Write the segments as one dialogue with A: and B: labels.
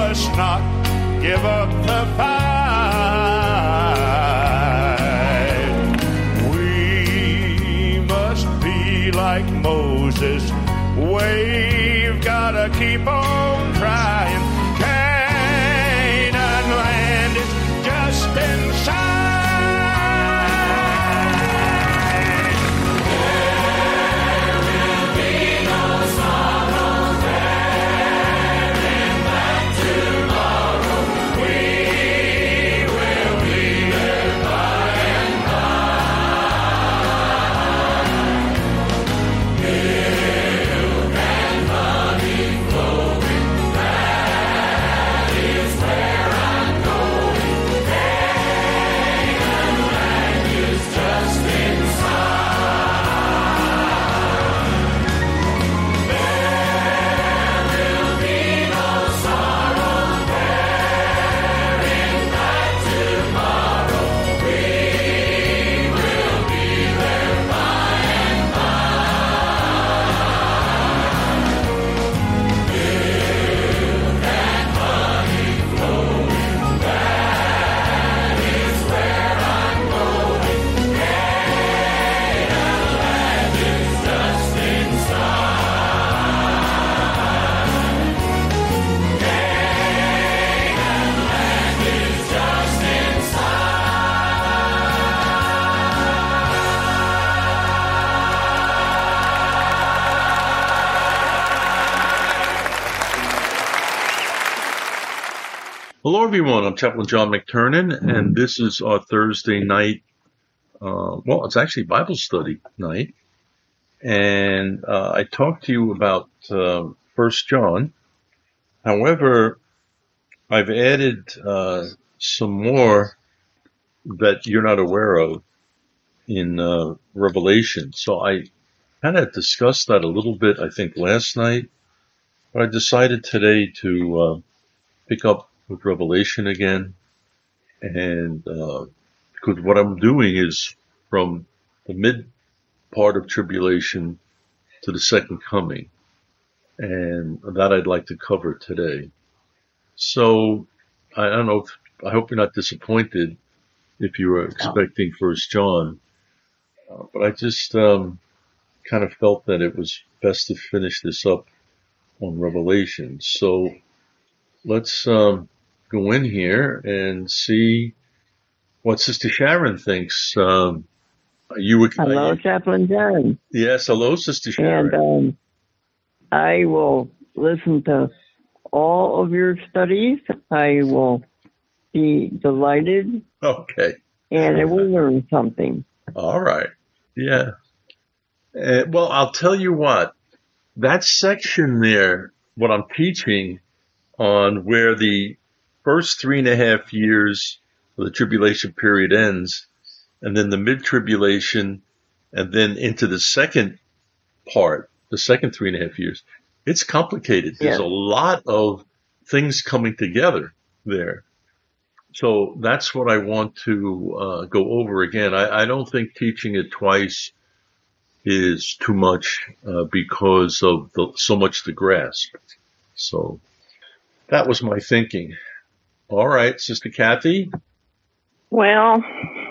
A: must not give up the fight. We must be like Moses. We've got to keep on trying. Canaan land is just inside.
B: Hello, everyone. I'm Chaplain John McTernan, and this is our Thursday night. Well, it's actually Bible study night, and I talked to you about 1 John. However, I've added some more that you're not aware of in Revelation. So I kind of discussed that a little bit, I think, last night, but I decided today to pick up with Revelation again, and because what I'm doing is from the mid part of tribulation to the second coming, and that I'd like to cover today. So I don't know, I hope you're not disappointed if you were expecting 1 John, but I just kind of felt that it was best to finish this up on Revelation. So let's go in here and see what Sister Sharon thinks. Hello,
C: Chaplain John.
B: Yes, hello, Sister Sharon.
C: And I will listen to all of your studies. I will be delighted.
B: Okay.
C: And I will learn something.
B: All right. Yeah. Well, I'll tell you what. That section there, what I'm teaching on where the first 3.5 years of the tribulation period ends, and then the mid-tribulation, and then into the second part, the second 3.5 years, it's complicated.
C: Yeah.
B: There's a lot of things coming together there. So that's what I want to go over again. I don't think teaching it twice is too much because of so much to grasp. So that was my thinking. All right, Sister Kathy.
D: Well,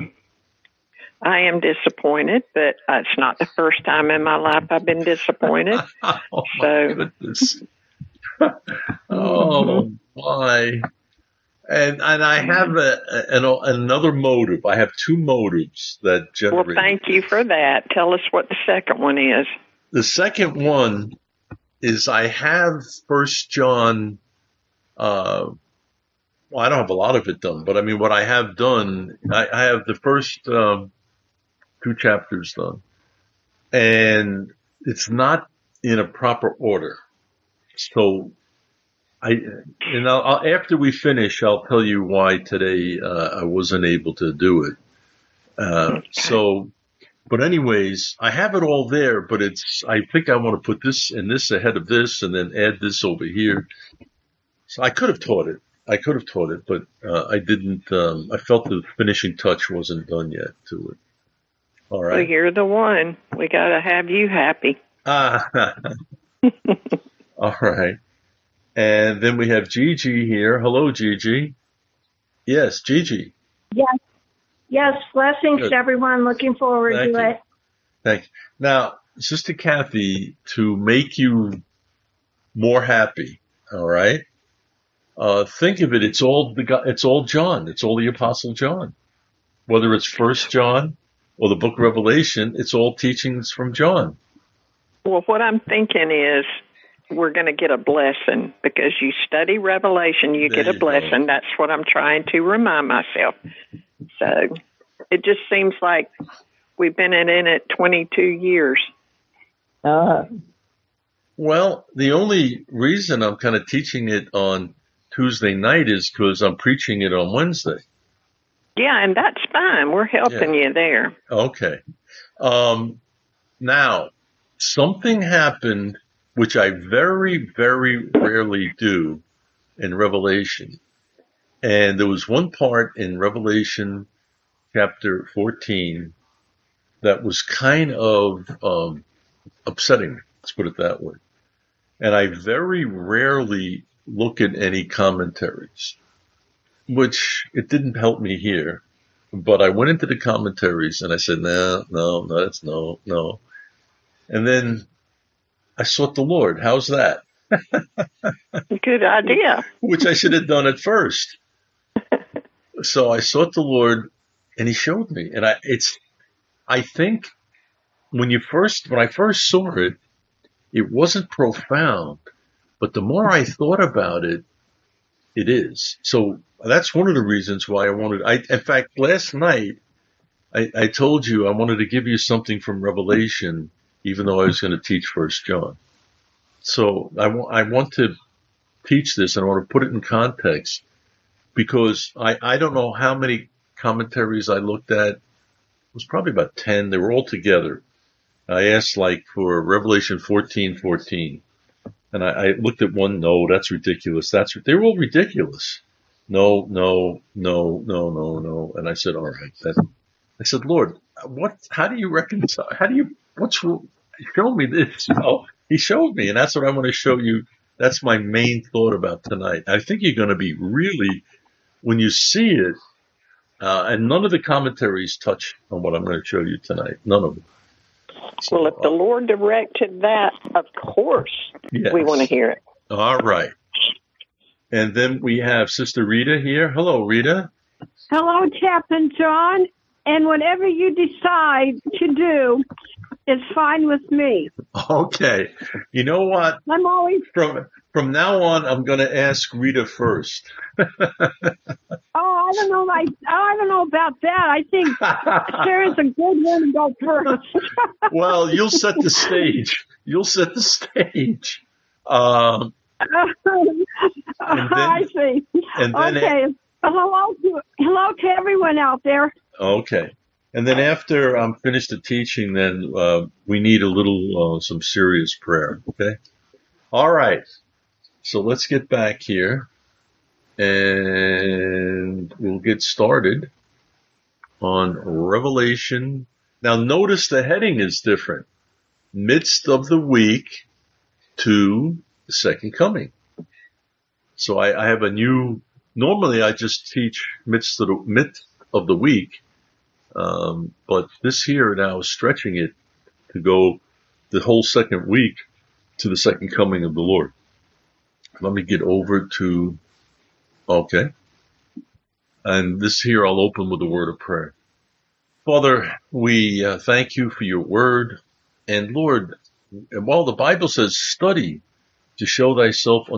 D: I am disappointed, but it's not the first time in my life I've been disappointed.
B: Oh, my goodness. Oh, my. And I have another motive. I have two motives that generate.
D: Well, thank you for that. Tell us what the second one is.
B: The second one is I have 1 John. Well, I don't have a lot of it done, but I mean, what I have done, I have the first 2 chapters done, and it's not in a proper order. So after we finish, I'll tell you why today I wasn't able to do it. Okay. But anyways, I have it all there, but I think I want to put this and this ahead of this, and then add this over here. So I could have taught it, but I didn't. I felt the finishing touch wasn't done yet to it. All right.
D: Well, you're the one. We got to have you happy.
B: All right. And then we have Gigi here. Hello, Gigi. Yes, Gigi.
E: Yes, blessings,
B: Good.
E: everyone. Looking forward
B: Thank
E: to
B: you.
E: it.
B: Thank you. Now, Sister Kathy, to make you more happy, all right? Think of it. It's all John. It's all the Apostle John. Whether it's First John or the Book of Revelation, it's all teachings from John.
D: Well, what I'm thinking is we're going to get a blessing because you study Revelation, you
B: There
D: get a
B: you
D: blessing.
B: go.
D: That's what I'm trying to remind myself. So it just seems like we've been in it 22 years.
B: Well, the only reason I'm kind of teaching it on Tuesday night is because I'm preaching it on Wednesday.
D: Yeah, and that's fine. We're helping you there.
B: Okay. Now, something happened, which I very, very rarely do in Revelation. And there was one part in Revelation chapter 14 that was kind of upsetting me, let's put it that way. And I very rarely look at any commentaries, which it didn't help me here. But I went into the commentaries and I said, no. And then I sought the Lord. How's that?
D: Good idea.
B: Which I should have done at first. So I sought the Lord and he showed me. And I think when I first saw it, it wasn't profound, but the more I thought about it, it is. So that's one of the reasons why in fact, last night, I told you I wanted to give you something from Revelation, even though I was going to teach First John. So I want to teach this and I want to put it in context because I don't know how many commentaries I looked at. It was probably about 10. They were all together. I asked for Revelation 14:14. And I looked at one. No, that's ridiculous. They were all ridiculous. No. And I said, all right. I said, Lord, how do you reconcile? Show me this. He showed me, and that's what I want to show you. That's my main thought about tonight. I think you're going to be really, when you see it, and none of the commentaries touch on what I'm going to show you tonight. None of them. So,
D: well, if the Lord directed that, of course,
B: yes.
D: We want to hear it.
B: All right. And then we have Sister Rita here. Hello, Rita.
F: Hello, Chaplain John. And whatever you decide to do is fine with me.
B: Okay. You know what?
F: I'm always...
B: From now on, I'm going to ask Rita first.
F: I don't know about that. I think Sarah's a good one to go first.
B: Well, you'll set the stage.
F: I see.
B: And then
F: okay. Hello to everyone out there.
B: Okay. And then after I'm finished the teaching, then we need a little some serious prayer. Okay. All right. So let's get back here, and we'll get started on Revelation. Now, notice the heading is different. Midst of the week to the second coming. So I have a new, normally I just teach midst of the week, but this here now is stretching it to go the whole second week to the second coming of the Lord. Let me get over to, okay. And this here I'll open with a word of prayer. Father, we thank you for your word. And Lord, while the Bible says study to show thyself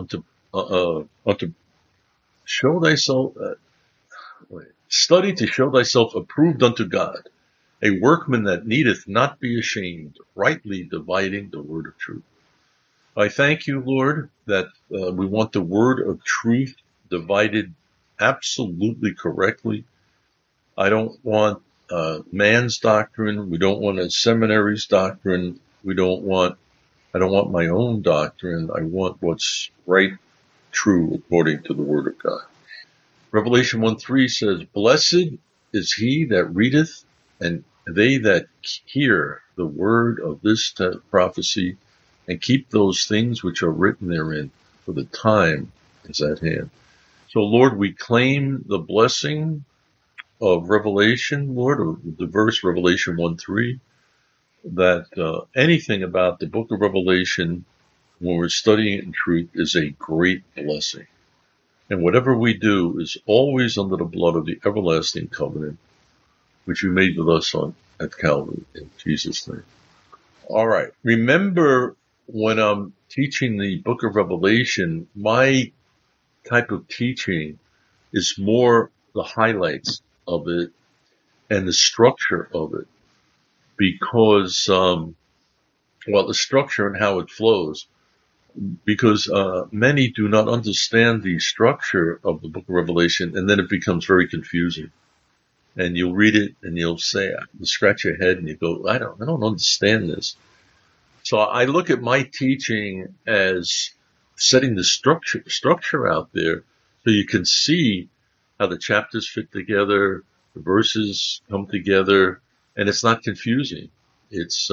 B: study to show thyself approved unto God, a workman that needeth not be ashamed, rightly dividing the word of truth. I thank you, Lord, that we want the word of truth divided absolutely correctly. I don't want man's doctrine. We don't want a seminary's doctrine. I don't want my own doctrine. I want what's right, true, according to the word of God. Revelation 1:3 says, Blessed is he that readeth, and they that hear the word of this prophecy, and keep those things which are written therein, for the time is at hand. So, Lord, we claim the blessing of Revelation, Lord, or the verse Revelation 1:3, that anything about the book of Revelation, when we're studying it in truth, is a great blessing. And whatever we do is always under the blood of the everlasting covenant, which you made with us at Calvary, in Jesus' name. All right. Remember, when I'm teaching the book of Revelation, my type of teaching is more the highlights of it and the structure of it, because, the structure and how it flows, because many do not understand the structure of the book of Revelation, and then it becomes very confusing. And you'll read it and you'll scratch your head and you go, I don't understand this. So I look at my teaching as setting the structure out there so you can see how the chapters fit together, the verses come together, and it's not confusing. It's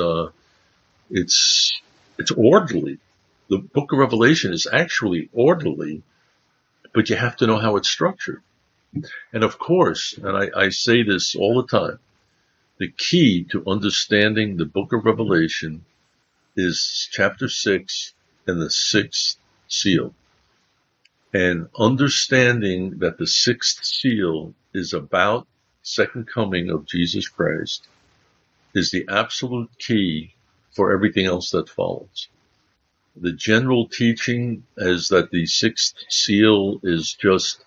B: orderly. The book of Revelation is actually orderly, but you have to know how it's structured. And of course, and I say this all the time, the key to understanding the book of Revelation is chapter 6 and the sixth seal. And understanding that the sixth seal is about second coming of Jesus Christ is the absolute key for everything else that follows. The general teaching is that the sixth seal is just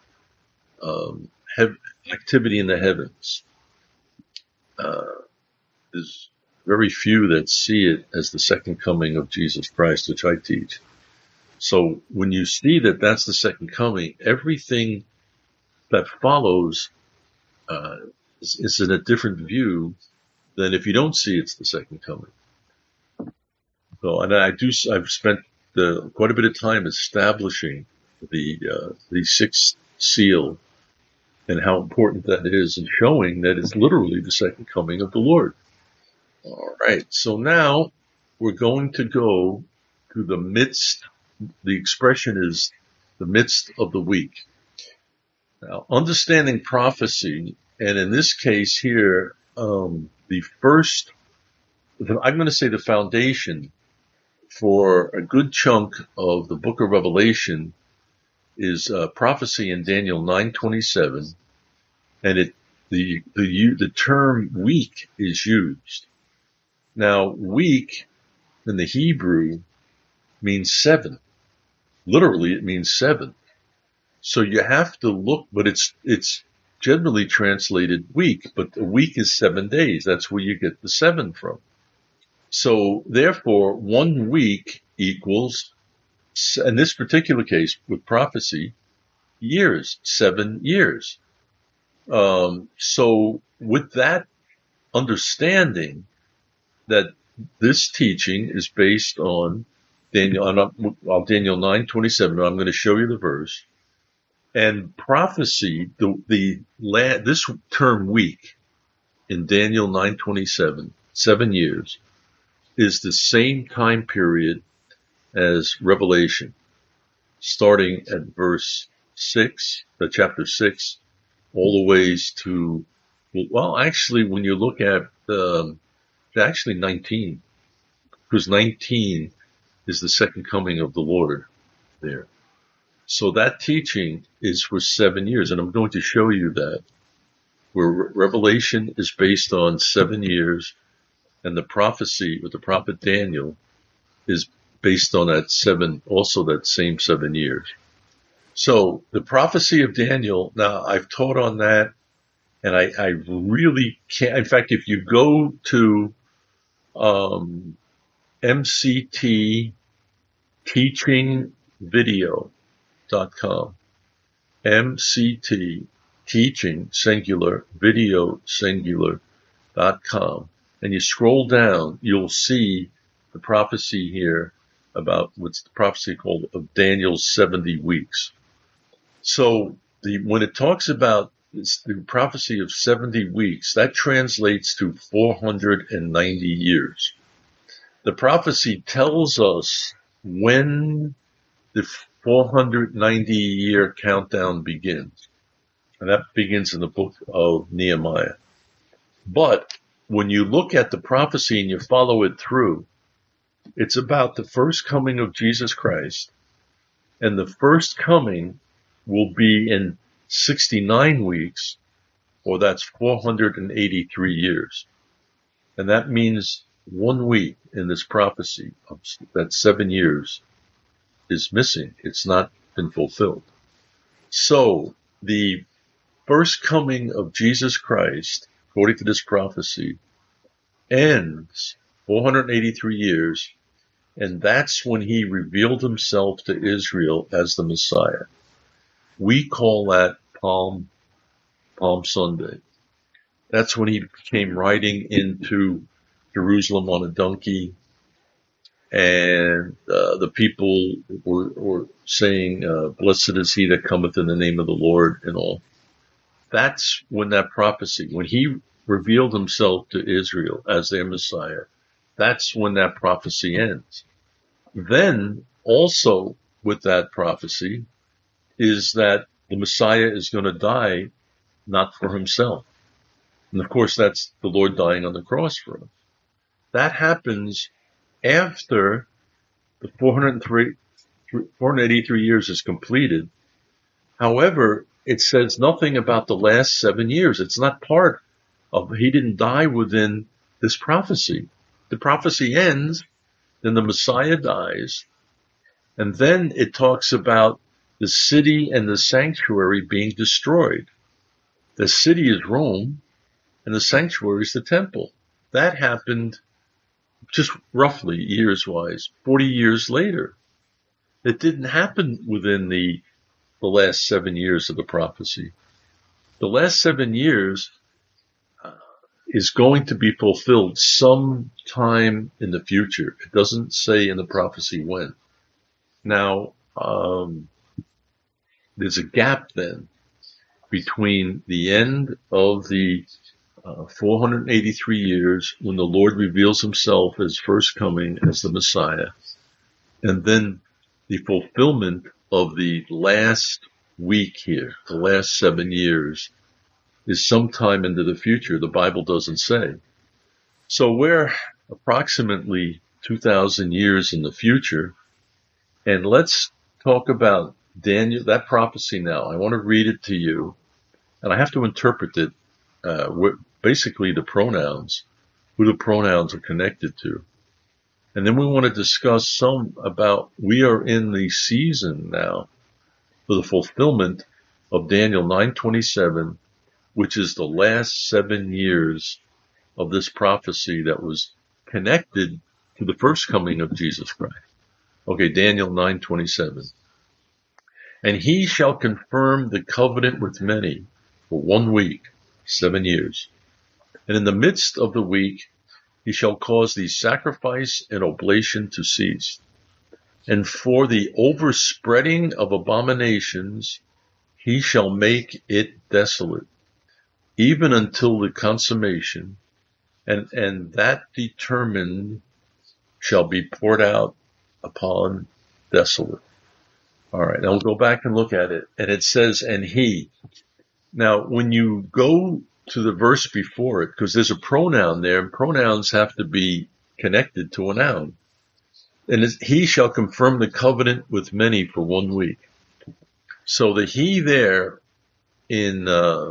B: activity in the heavens. There's very few that see it as the second coming of Jesus Christ, which I teach. So when you see that that's the second coming, everything that follows is in a different view than if you don't see it's the second coming. So, and I've spent quite a bit of time establishing the sixth seal and how important that is, and showing that it's literally the second coming of the Lord. All right, so now we're going to go to the midst. The expression is the midst of the week. Now, understanding prophecy, and in this case here, I'm going to say the foundation for a good chunk of the book of Revelation is prophecy in Daniel 9:27, and the term week is used. Now, week in the Hebrew means 7. Literally, it means 7. So you have to look, but it's generally translated week, but a week is 7 days. That's where you get the 7 from. So therefore, 1 week equals, in this particular case with prophecy, years, 7 years. So with that understanding that this teaching is based on Daniel 9:27, I'm going to show you the verse. And prophecy, this term week in Daniel 9:27, 7 years, is the same time period as Revelation, starting at verse 6, chapter 6, all the ways to, actually, when you look at, actually 19, because 19 is the second coming of the Lord there. So that teaching is for 7 years, and I'm going to show you that, where Revelation is based on 7 years, and the prophecy with the prophet Daniel is based on that same 7 years. So the prophecy of Daniel, now I've taught on that, and I really can't. In fact, if you go to mctteachingvideo.com, MCT teaching singular video singular.com, and you scroll down, you'll see the prophecy here about what's the prophecy called of Daniel's 70 weeks. So when it talks about the prophecy of 70 weeks, that translates to 490 years. The prophecy tells us when the 490-year countdown begins. And that begins in the book of Nehemiah. But when you look at the prophecy and you follow it through, it's about the first coming of Jesus Christ. And the first coming will be in 69 weeks, or that's 483 years. And that means 1 week in this prophecy, that 7 years, is missing. It's not been fulfilled. So the first coming of Jesus Christ, according to this prophecy, ends 483 years, and that's when he revealed himself to Israel as the Messiah. We call that Palm Sunday. That's when he came riding into Jerusalem on a donkey, and the people were saying, blessed is he that cometh in the name of the Lord, and all. That's when that prophecy, when he revealed himself to Israel as their Messiah, that's when that prophecy ends. Then also with that prophecy is that the Messiah is going to die not for himself. And of course, that's the Lord dying on the cross for us. That happens after the 483 years is completed. However, it says nothing about the last 7 years. It's not part of, he didn't die within this prophecy. The prophecy ends, then the Messiah dies, and then it talks about the city and the sanctuary being destroyed. The city is Rome, and the sanctuary is the temple. That happened just roughly years-wise, 40 years later. It didn't happen within the last 7 years of the prophecy. The last 7 years is going to be fulfilled sometime in the future. It doesn't say in the prophecy when. Now, there's a gap then between the end of the 483 years when the Lord reveals himself as first coming as the Messiah, and then the fulfillment of the last week here, the last 7 years, is sometime into the future. The Bible doesn't say. So we're approximately 2,000 years in the future, and let's talk about Daniel, that prophecy now. I want to read it to you, and I have to interpret it with basically the pronouns, who the pronouns are connected to. And then we want to discuss some about, we are in the season now for the fulfillment of Daniel 9:27, which is the last 7 years of this prophecy that was connected to the first coming of Jesus Christ. Okay, Daniel 9:27. And he shall confirm the covenant with many for 1 week, 7 years. And in the midst of the week, he shall cause the sacrifice and oblation to cease. And for the overspreading of abominations, he shall make it desolate, even until the consummation, and that determined shall be poured out upon desolate. All right, now we'll go back and look at it. And it says, and he. Now, when you go to the verse before it, because there's a pronoun there, and pronouns have to be connected to a noun. And he shall confirm the covenant with many for 1 week. So the he there in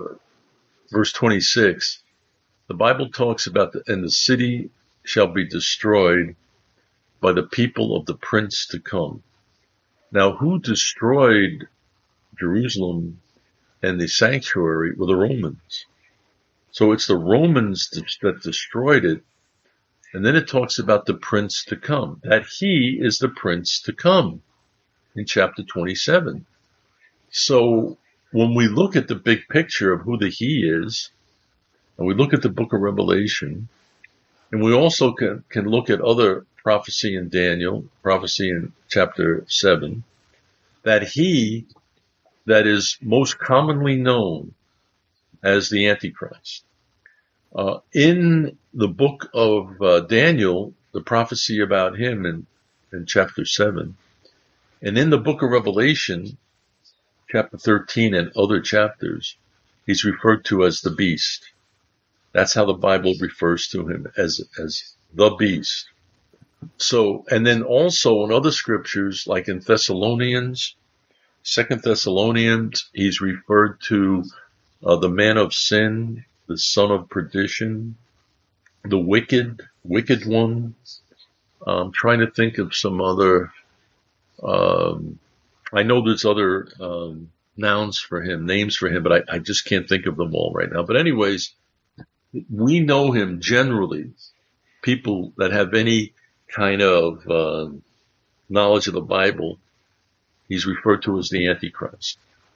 B: verse 26, the Bible talks about, and the city shall be destroyed by the people of the prince to come. Now, who destroyed Jerusalem and the sanctuary were the Romans. So it's the Romans that destroyed it. And then it talks about the prince to come, that he is the prince to come in chapter 27. So when we look at the big picture of who the he is, and we look at the book of Revelation, and we also can look at other prophecy in Daniel, prophecy in chapter 7, that he that is most commonly known as the Antichrist. In the book of Daniel, the prophecy about him in chapter 7, And in the book of Revelation, chapter 13 and other chapters, he's referred to as the beast. That's how the Bible refers to him, as the beast. So, and then also in other scriptures, like in Thessalonians, 2 Thessalonians, he's referred to the man of sin, the son of perdition, the wicked one. I'm trying to think of some other, I know there's other names for him, but I just can't think of them all right now. But anyways, we know him generally, people that have any kind of knowledge of the Bible, he's referred to as the Antichrist.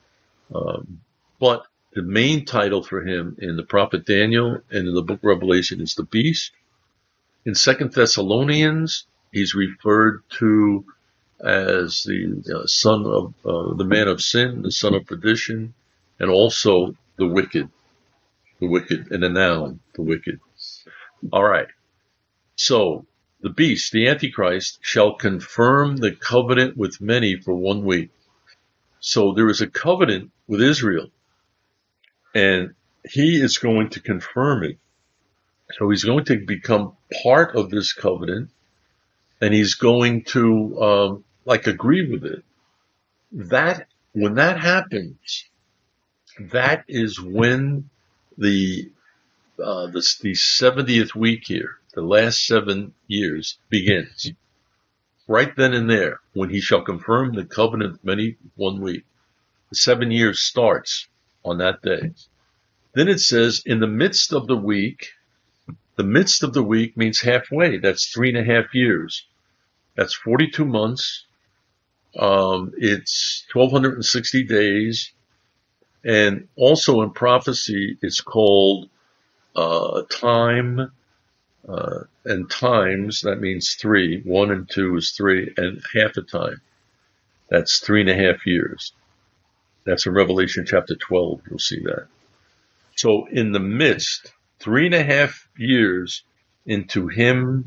B: But the main title for him in the prophet Daniel and in the book of Revelation is the beast. In 2 Thessalonians, he's referred to as the son of the man of sin, the son of perdition, and also the wicked in a noun, the wicked. All right. So the beast, the Antichrist, shall confirm the covenant with many for 1 week. So there is a covenant with Israel, and he is going to confirm it. So he's going to become part of this covenant, and he's going to agree with it. That when that happens, that is when the 70th week here, the last 7 years, begins. Right then and there, when he shall confirm the covenant of many 1 week. The 7 years starts on that day. Then it says, in the midst of the week means halfway. That's 3.5 years. That's 42 months. It's 1,260 days. And also in prophecy, it's called time and times. That means 3. 1 and 2 is 3, and half a time. That's 3.5 years. That's in Revelation chapter 12. You'll see that. So in the midst, 3.5 years into him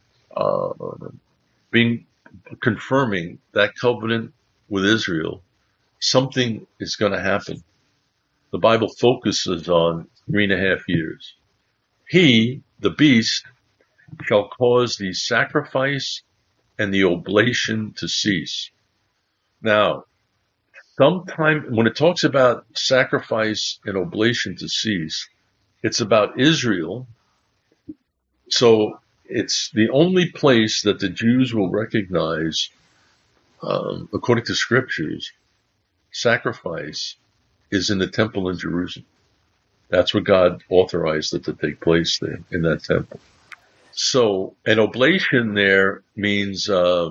B: confirming that covenant with Israel, something is going to happen. The Bible focuses on 3.5 years. He, the beast, shall cause the sacrifice and the oblation to cease. Now, sometime when it talks about sacrifice and oblation to cease, it's about Israel. So it's the only place that the Jews will recognize, according to scriptures, sacrifice is in the temple in Jerusalem. That's where God authorized it to take place there in that temple. So an oblation there means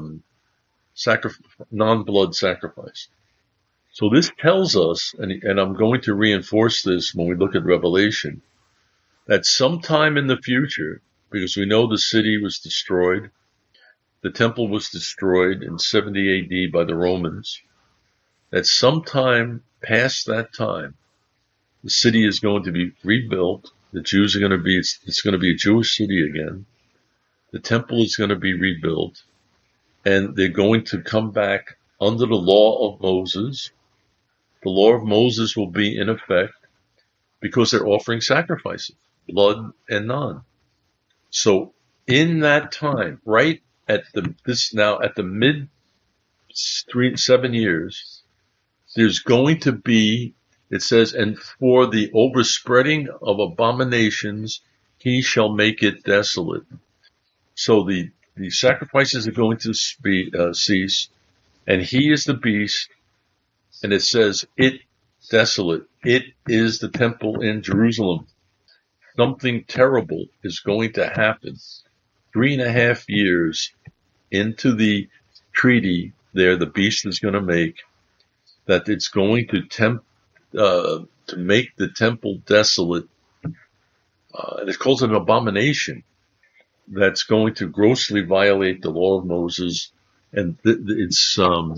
B: non-blood sacrifice. So this tells us, and I'm going to reinforce this when we look at Revelation, that sometime in the future, because we know the city was destroyed, the temple was destroyed in 70 AD by the Romans, that sometime past that time, the city is going to be rebuilt. The Jews are going to be, it's going to be a Jewish city again. The temple is going to be rebuilt, and they're going to come back under the law of Moses. The law of Moses will be in effect because they're offering sacrifices, blood and non. So in that time, right at the mid 7 years, there's going to be, it says, and for the overspreading of abominations, he shall make it desolate. So the sacrifices are going to cease, and he is the beast, and it says, it desolate. It is the temple in Jerusalem. Something terrible is going to happen. 3.5 years into the treaty there, the beast is going to make, that it's going to make the temple desolate. And it calls it an abomination that's going to grossly violate the law of Moses. And it's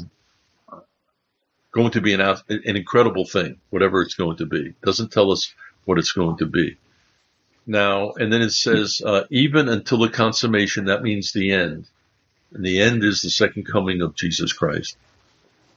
B: going to be an incredible thing, whatever it's going to be. It doesn't tell us what it's going to be. Now, and then it says, even until the consummation, that means the end. And the end is the second coming of Jesus Christ.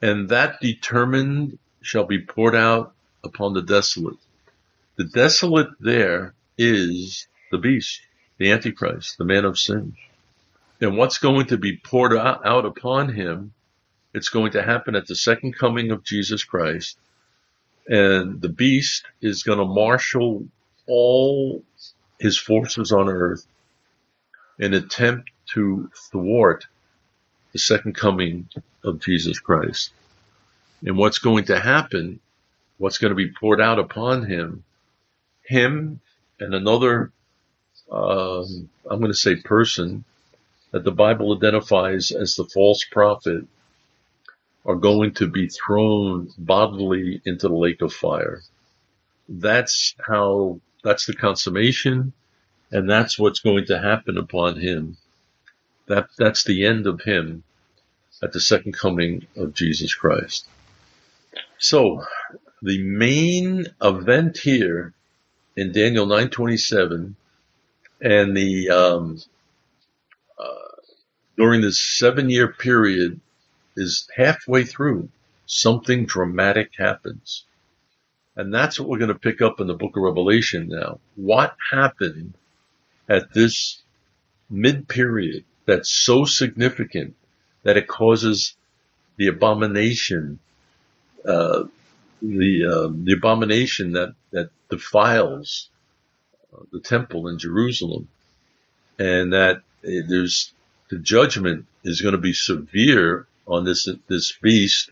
B: and that determined shall be poured out upon the desolate. The desolate there is the beast, the Antichrist, the man of sin. And what's going to be poured out upon him, it's going to happen at the second coming of Jesus Christ. And the beast is going to marshal all his forces on earth in an attempt to thwart the second coming of Jesus Christ. And what's going to happen, what's going to be poured out upon him and another, I'm going to say person that the Bible identifies as the false prophet, are going to be thrown bodily into the lake of fire. That's the consummation, and that's what's going to happen upon him. That's the end of him at the second coming of Jesus Christ. So, the main event here in Daniel 9:27, and during this 7-year period, is halfway through, something dramatic happens. And that's what we're going to pick up in the book of Revelation now. What happened at this mid-period that's so significant that it causes the abomination, the abomination that defiles the temple in Jerusalem, and that the judgment is going to be severe on this beast,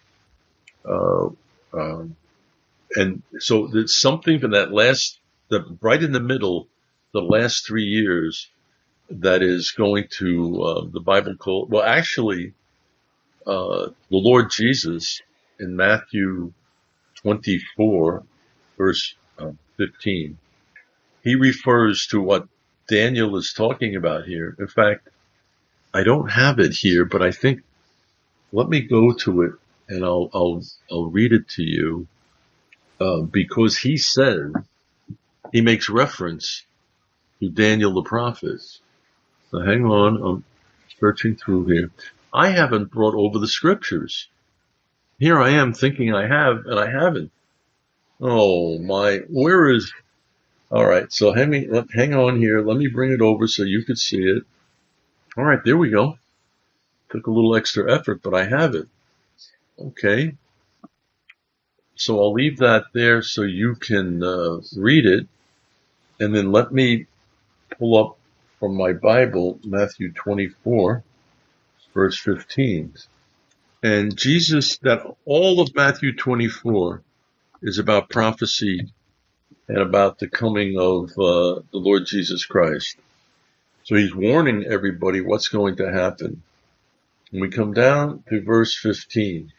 B: and so there's something from right in the middle, the last 3 years, that is going to the Bible call. Well, actually, the Lord Jesus in Matthew 24, verse 15, he refers to what Daniel is talking about here. In fact, I don't have it here, but I think, let me go to it and I'll read it to you, because he makes reference to Daniel the prophet. So hang on, I'm searching through here. I haven't brought over the scriptures. Here I am thinking I have, and I haven't. Oh my, where is, all right, so hang on here. Let me bring it over so you could see it. All right, there we go. Took a little extra effort, but I have it. Okay. So I'll leave that there so you can read it. And then let me pull up from my Bible, Matthew 24, verse 15. And that all of Matthew 24 is about prophecy and about the coming of the Lord Jesus Christ. So he's warning everybody what's going to happen. And we come down to verse 15.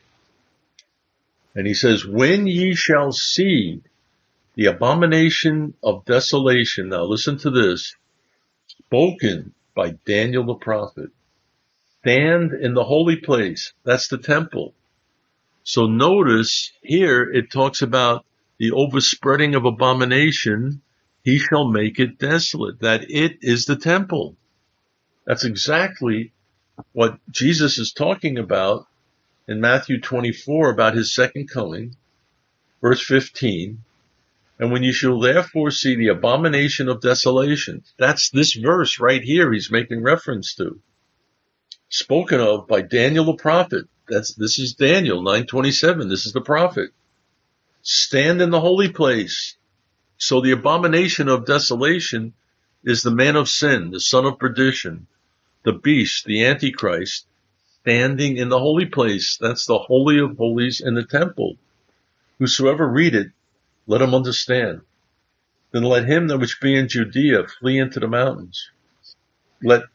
B: And he says, when ye shall see the abomination of desolation, now listen to this, spoken by Daniel the prophet, stand in the holy place. That's the temple. So notice here it talks about the overspreading of abomination. He shall make it desolate, that it is the temple. That's exactly what Jesus is talking about in Matthew 24 about his second coming, verse 15. And when you shall therefore see the abomination of desolation, that's this verse right here he's making reference to, spoken of by Daniel the prophet. This is Daniel 9:27. This is the prophet. Stand in the holy place. So the abomination of desolation is the man of sin, the son of perdition, the beast, the Antichrist, standing in the holy place. That's the holy of holies in the temple. Whosoever read it, let him understand. Then let him that which be in Judea flee into the mountains. Let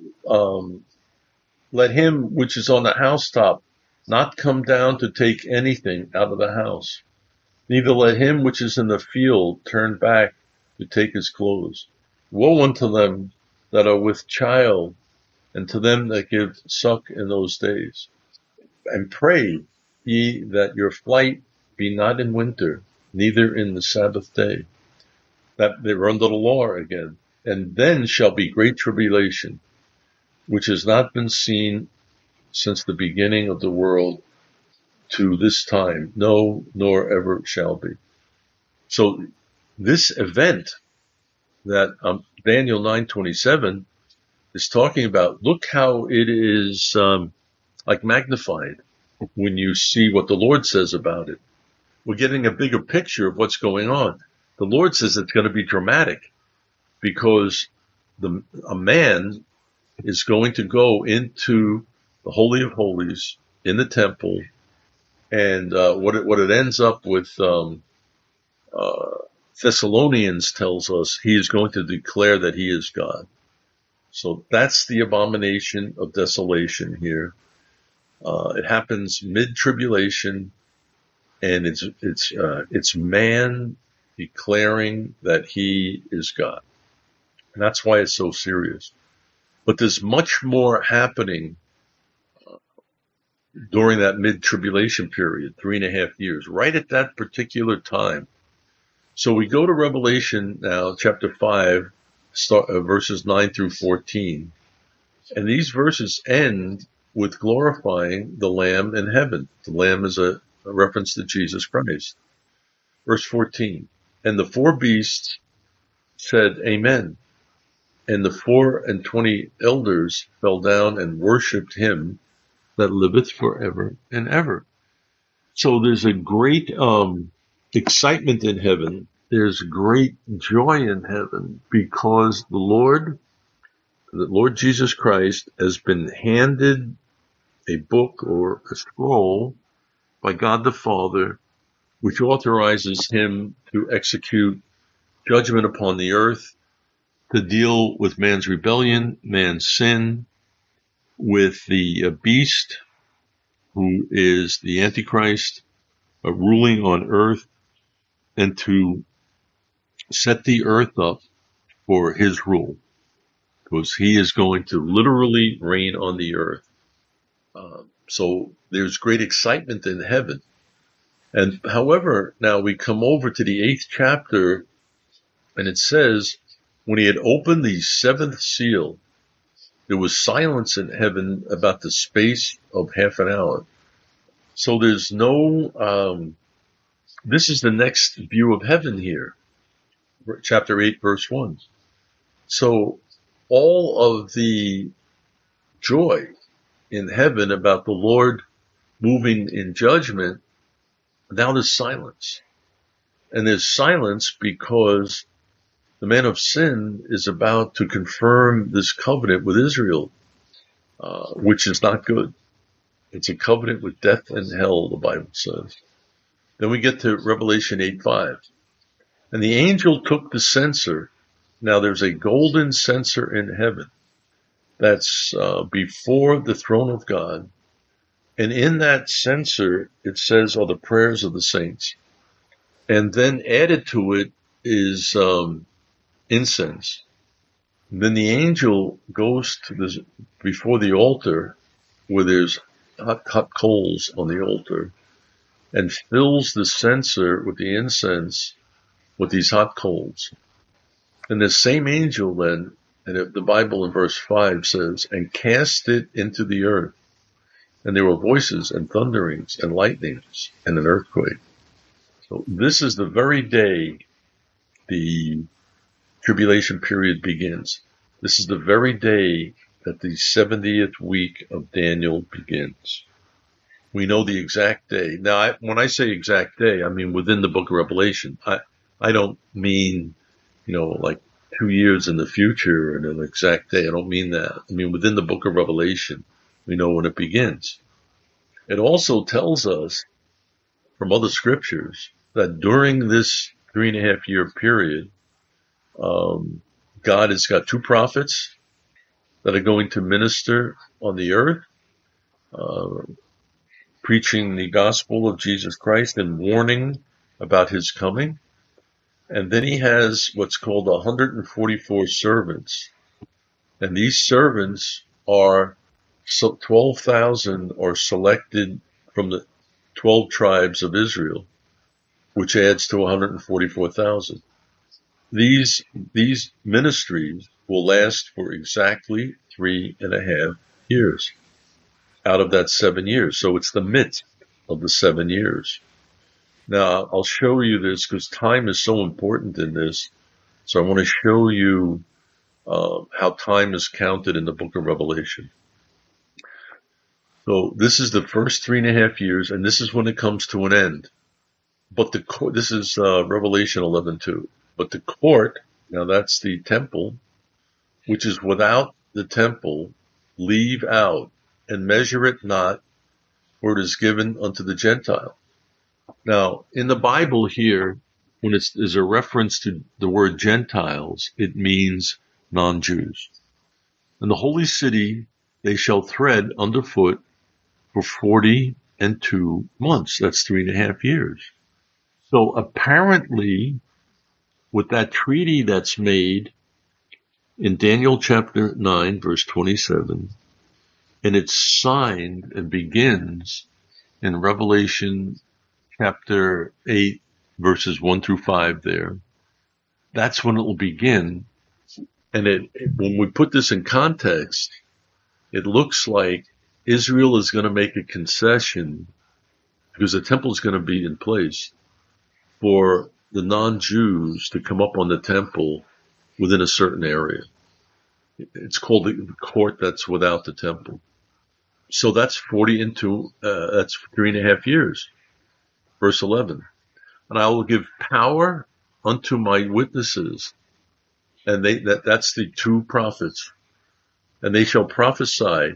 B: him which is on the housetop not come down to take anything out of the house. Neither let him which is in the field turn back to take his clothes. Woe unto them that are with child, and to them that give suck in those days. And pray ye that your flight be not in winter, neither in the Sabbath day, that they were under the law again. And then shall be great tribulation, which has not been seen since the beginning of the world, to this time, no, nor ever shall be. So this event that Daniel 9:27 is talking about, look how it is like magnified when you see what the Lord says about it. We're getting a bigger picture of what's going on. The Lord says it's going to be dramatic because a man is going to go into the Holy of Holies in the temple, and what it ends up with, Thessalonians tells us he is going to declare that he is God. So that's the abomination of desolation here. It happens mid-tribulation, and it's man declaring that he is God. And that's why it's so serious. But there's much more happening during that mid-tribulation period, 3.5 years, right at that particular time. So we go to Revelation now, chapter 5, verses 9 through 14. And these verses end with glorifying the Lamb in heaven. The Lamb is a reference to Jesus Christ. Verse 14. And the 4 beasts said, Amen. And the 24 elders fell down and worshipped him that liveth forever and ever. So there's a great excitement in heaven. There's great joy in heaven because the Lord Jesus Christ has been handed a book or a scroll by God the Father, which authorizes him to execute judgment upon the earth, to deal with man's rebellion, man's sin, with the beast, who is the Antichrist, ruling on earth, and to set the earth up for his rule, because he is going to literally reign on the earth. So there's great excitement in heaven. And however, now we come over to the 8th chapter, and it says, when he had opened the 7th seal, there was silence in heaven about the space of half an hour. So there's no, this is the next view of heaven here, chapter 8, verse 1. So all of the joy in heaven about the Lord moving in judgment, now there's silence. And there's silence because the man of sin is about to confirm this covenant with Israel, which is not good. It's a covenant with death and hell, the Bible says. Then we get to Revelation 8:5. And the angel took the censer. Now there's a golden censer in heaven that's before the throne of God. And in that censer, it says, are the prayers of the saints. And then added to it is incense. And then the angel goes to before the altar where there's hot coals on the altar and fills the censer with the incense with these hot coals. And the same angel then, and the Bible in verse 5 says, and cast it into the earth. And there were voices and thunderings and lightnings and an earthquake. So this is the very day the tribulation period begins. This is the very day that the 70th week of Daniel begins. We know the exact day. Now, when I say exact day, I mean within the book of Revelation. I don't mean, like 2 years in the future and an exact day. I don't mean that. I mean within the book of Revelation, we know when it begins. It also tells us from other scriptures that during this 3.5 year period, God has got 2 prophets that are going to minister on the earth, preaching the gospel of Jesus Christ and warning about his coming. And then he has what's called 144 servants. And these servants are 12,000 are selected from the 12 tribes of Israel, which adds to 144,000. These ministries will last for exactly 3.5 years out of that 7 years. So it's the midst of the 7 years. Now, I'll show you this because time is so important in this. So I want to show you how time is counted in the book of Revelation. So this is the first 3.5 years, and this is when it comes to an end. But this is Revelation 11:2. But the court, now that's the temple, which is without the temple, leave out and measure it not, for it is given unto the Gentile. Now, in the Bible here, when there's a reference to the word Gentiles, it means non-Jews. And the holy city they shall tread underfoot for 42 months. That's 3.5 years. So apparently, with that treaty that's made in Daniel chapter 9, verse 27, and it's signed and begins in Revelation chapter 8, verses 1 through 5 there, that's when it will begin. And when we put this in context, it looks like Israel is going to make a concession because the temple is going to be in place for the non-Jews to come up on the temple within a certain area. It's called the court that's without the temple. So that's 42, that's 3.5 years. Verse 11. And I will give power unto my witnesses. And that's the 2 prophets. And they shall prophesy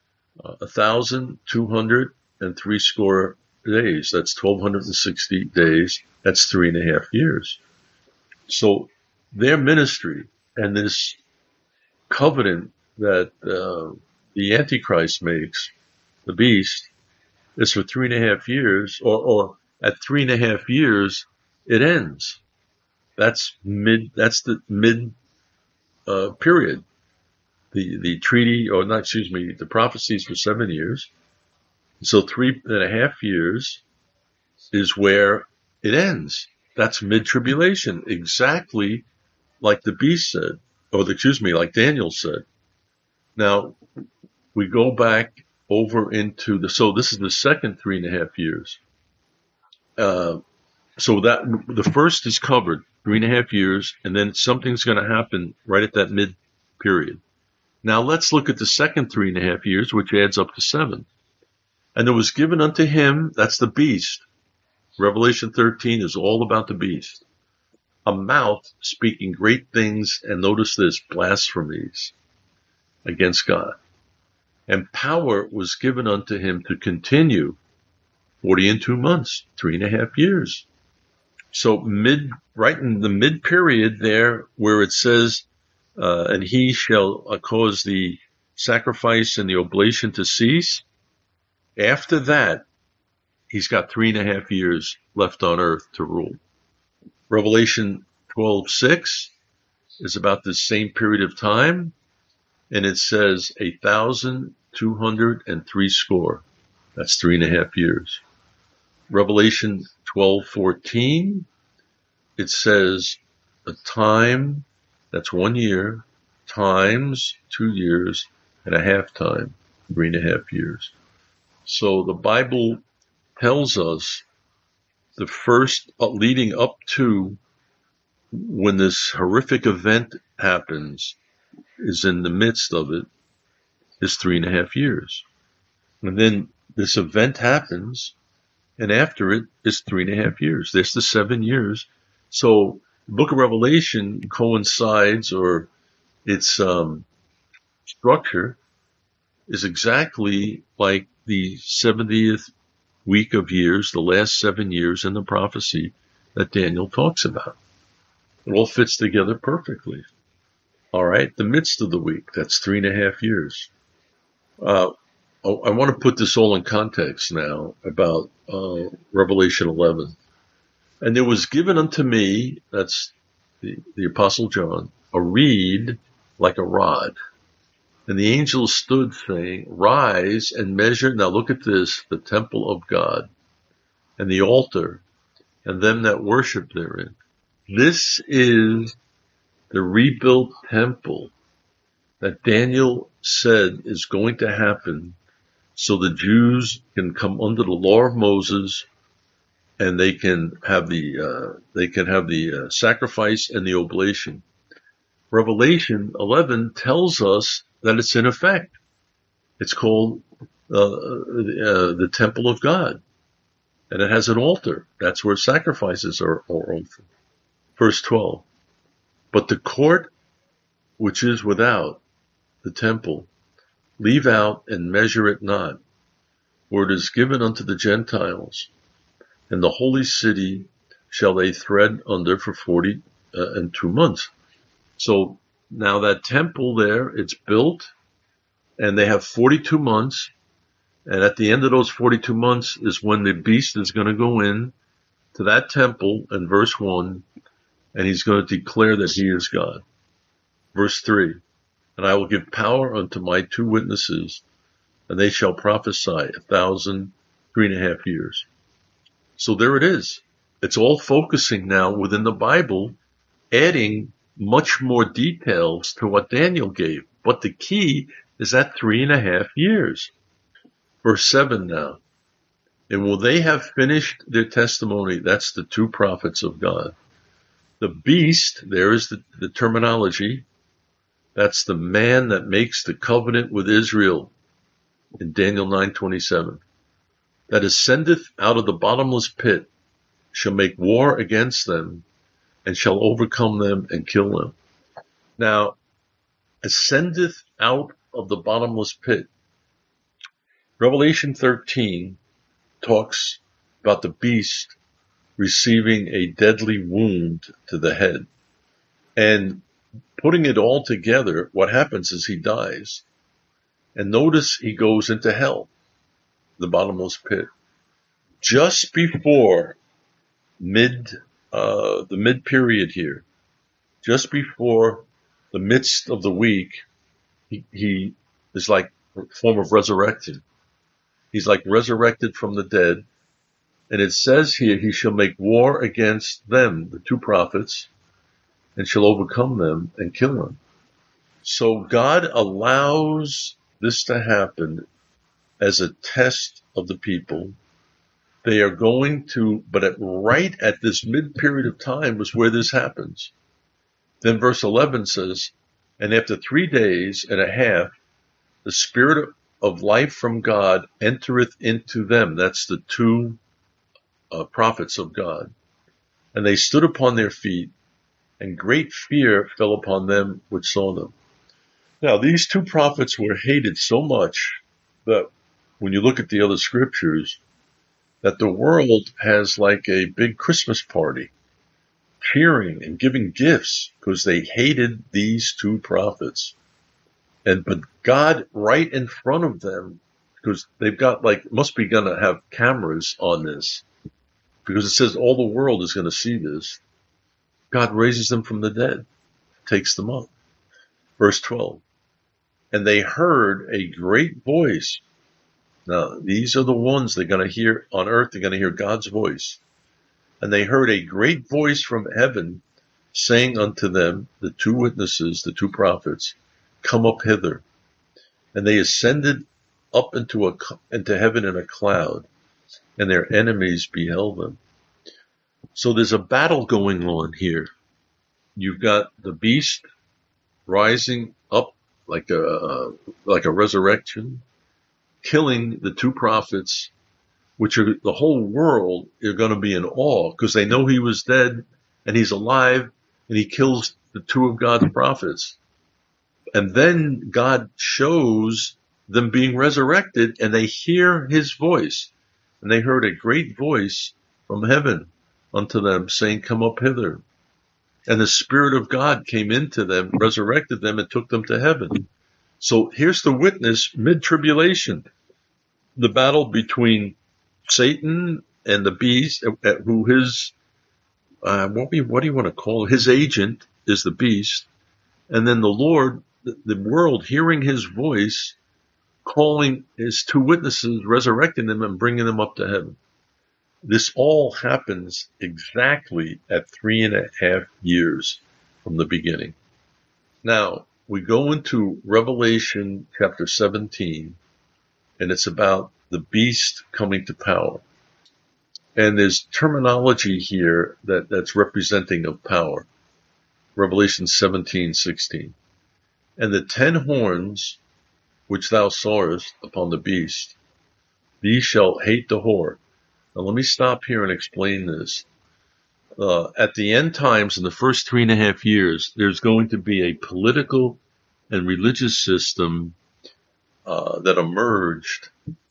B: 1,260 days. That's 1,260 days. That's 3.5 years. So their ministry and this covenant that the Antichrist makes, the beast, is for 3.5 years, or at 3.5 years, it ends. That's the mid period. The treaty, the prophecies for 7 years. So 3.5 years is where it ends. That's mid-tribulation, exactly like the beast said, like Daniel said. Now, we go back over into so this is the second 3.5 years. So that the first is covered, 3.5 years, and then something's going to happen right at that mid period. Now let's look at the second 3.5 years, which adds up to 7. And there was given unto him, that's the beast. Revelation 13 is all about the beast. A mouth speaking great things, and notice this, blasphemies against God. And power was given unto him to continue 42 months, 3.5 years. So right in the mid period there, where it says, and he shall cause the sacrifice and the oblation to cease. After that, he's got 3.5 years left on earth to rule. Revelation 12:6 is about the same period of time, and it says 1,260. That's 3.5 years. Revelation 12:14, it says a time, that's 1 year, times 2 years and a half time, 3.5 years. So the Bible tells us the first leading up to when this horrific event happens is in the midst of it is 3.5 years. And then this event happens, and after it is 3.5 years. There's the 7 years. So the book of Revelation coincides, or its structure is exactly like the 70th week of years, the last 7 years in the prophecy that Daniel talks about. It all fits together perfectly. All right, the midst of the week, that's 3.5 years. I want to put this all in context now about Revelation 11. And there was given unto me, that's the Apostle John, a reed like a rod. And the angel stood saying, rise and measure, now look at this, the temple of God, and the altar, and them that worship therein. This is the rebuilt temple that Daniel said is going to happen so the Jews can come under the law of Moses, and they can have the sacrifice and the oblation. Revelation 11 tells us that it's in effect. It's called the temple of God, and it has an altar. That's where sacrifices are offered. Verse 12. But the court which is without the temple, leave out and measure it not, for it is given unto the Gentiles, and the holy city shall they tread under for 42 months. So now that temple there, it's built, and they have 42 months, and at the end of those 42 months is when the beast is going to go in to that temple in verse 1, and he's going to declare that he is God. Verse 3, and I will give power unto my 2 witnesses, and they shall prophesy 3.5 years. So there it is. It's all focusing now within the Bible, adding much more details to what Daniel gave. But the key is that 3.5 years. Verse 7 now. And will they have finished their testimony? That's the 2 prophets of God. The beast, there is the terminology. That's the man that makes the covenant with Israel in Daniel 9:27. That ascendeth out of the bottomless pit, shall make war against them, and shall overcome them and kill them. Now, ascendeth out of the bottomless pit. Revelation 13 talks about the beast receiving a deadly wound to the head. And putting it all together, what happens is he dies. And notice he goes into hell, the bottomless pit. Just before the mid period here, just before the midst of the week, he is like a form of resurrection. He's like resurrected from the dead. And it says here, he shall make war against them, the 2 prophets, and shall overcome them and kill them. So God allows this to happen as a test of the people. They are going to, but right at this mid-period of time was where this happens. Then verse 11 says, and after 3 days and a half, the spirit of life from God entereth into them. That's the 2 prophets of God. And they stood upon their feet, and great fear fell upon them which saw them. Now, these 2 prophets were hated so much that when you look at the other scriptures, that the world has like a big Christmas party, cheering and giving gifts because they hated these 2 prophets. But God, right in front of them, because they've got must be going to have cameras on this, because it says all the world is going to see this. God raises them from the dead, takes them up. Verse 12. And they heard a great voice. Now, these are the ones they're going to hear on earth. They're going to hear God's voice. And they heard a great voice from heaven saying unto them, the 2 witnesses, the 2 prophets, come up hither. And they ascended up into heaven in a cloud, and their enemies beheld them. So there's a battle going on here. You've got the beast rising up like a resurrection, killing the 2 prophets, which are the whole world are going to be in awe because they know he was dead and he's alive, and he kills the 2 of God's prophets. And then God shows them being resurrected, and they hear his voice. And they heard a great voice from heaven unto them, saying, come up hither. And the Spirit of God came into them, resurrected them, and took them to heaven. So here's the witness mid-tribulation. The battle between Satan and the beast, who his, what do you want to call it? His agent is the beast. And then the Lord, the world hearing his voice, calling his 2 witnesses, resurrecting them and bringing them up to heaven. This all happens exactly at 3.5 years from the beginning. Now, we go into Revelation chapter 17, and it's about the beast coming to power. And there's terminology here that's representing of power. Revelation 17:16. And the 10 horns which thou sawest upon the beast, these shall hate the whore. Now let me stop here and explain this. At the end times, in the first 3.5 years, there's going to be a political and religious system that emerged,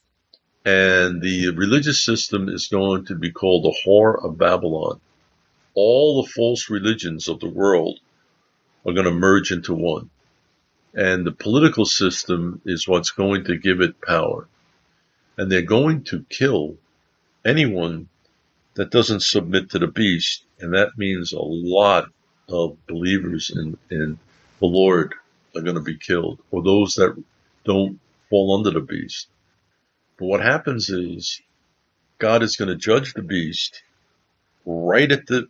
B: and the religious system is going to be called the Whore of Babylon. All the false religions of the world are going to merge into one, and the political system is what's going to give it power, and they're going to kill anyone that doesn't submit to the beast, and that means a lot of believers in the Lord are going to be killed, or those that don't fall under the beast. But what happens is God is going to judge the beast right at the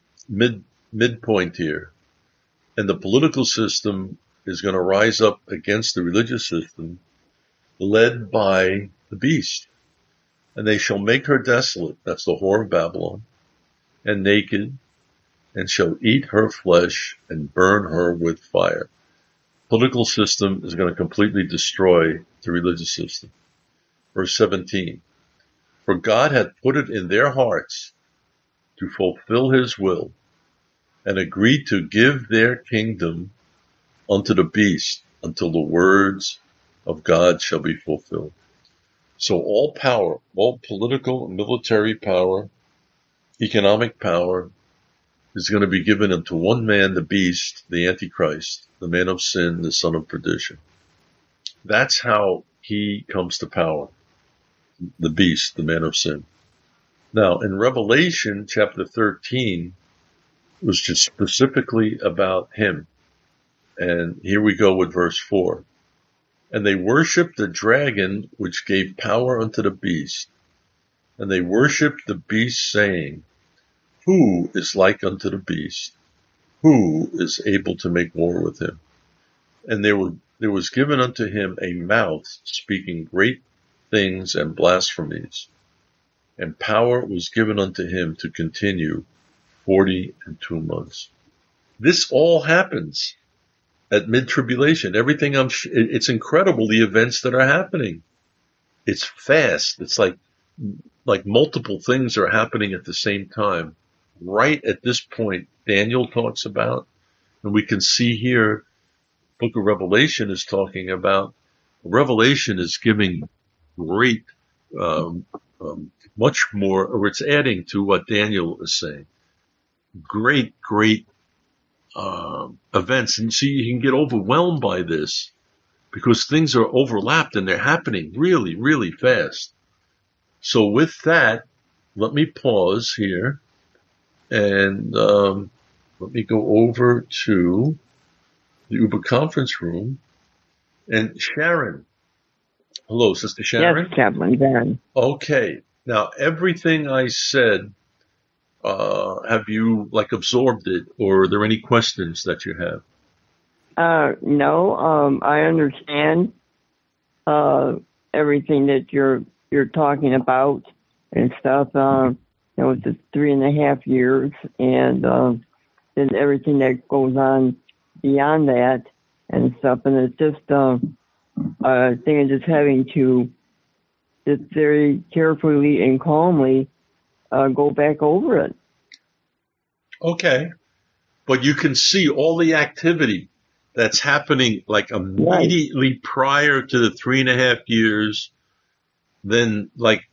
B: midpoint here, and the political system is going to rise up against the religious system led by the beast. And they shall make her desolate, that's the whore of Babylon, and naked, and shall eat her flesh and burn her with fire. Political system is going to completely destroy the religious system. Verse 17, for God hath put it in their hearts to fulfill his will, and agreed to give their kingdom unto the beast until the words of God shall be fulfilled. So all power, all political and military power, economic power, is going to be given unto one man, the beast, the Antichrist, the man of sin, the son of perdition. That's how he comes to power, the beast, the man of sin. Now, in Revelation chapter 13, it was just specifically about him. And here we go with verse 4. And they worshipped the dragon which gave power unto the beast. And they worshipped the beast, saying, who is like unto the beast? Who is able to make war with him? And there was given unto him a mouth speaking great things and blasphemies. And power was given unto him to continue 42 months. This all happens at mid-tribulation. Everything it's incredible, the events that are happening. It's fast. It's like multiple things are happening at the same time. Right at this point, Daniel talks about, and we can see here, Book of Revelation is talking about, Revelation is giving great, much more, or it's adding to what Daniel is saying. Great events. And see, you can get overwhelmed by this because things are overlapped and they're happening really, really fast. So with that, let me pause here and let me go over to the Uber conference room. And Sharon. Hello, Sister Sharon.
C: Yes, Chaplain Barron.
B: Okay. Now, everything I said, have you absorbed it, or are there any questions that you have?
C: No, I understand everything that you're talking about and stuff. With the 3.5 years, and then everything that goes on beyond that and stuff. And it's just I think I'm just having to just very carefully and calmly go back over it.
B: Okay. But you can see all the activity that's happening immediately prior to the 3.5 years, then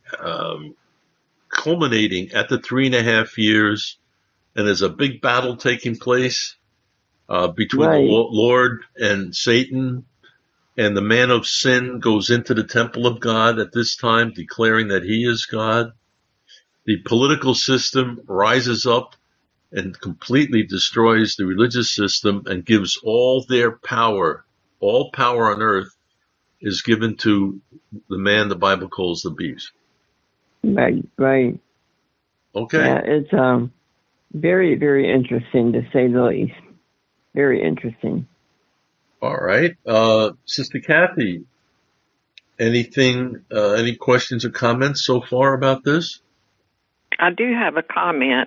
B: culminating at the 3.5 years, and there's a big battle taking place between the Lord and Satan, and the man of sin goes into the temple of God at this time, declaring that he is God. The political system rises up and completely destroys the religious system and gives all their power, all power on earth is given to the man the Bible calls the beast.
C: Right.
B: Okay.
C: Yeah, it's very, very interesting, to say the least. Very interesting.
B: All right. Sister Kathy, Any questions or comments so far about this?
D: I do have a comment.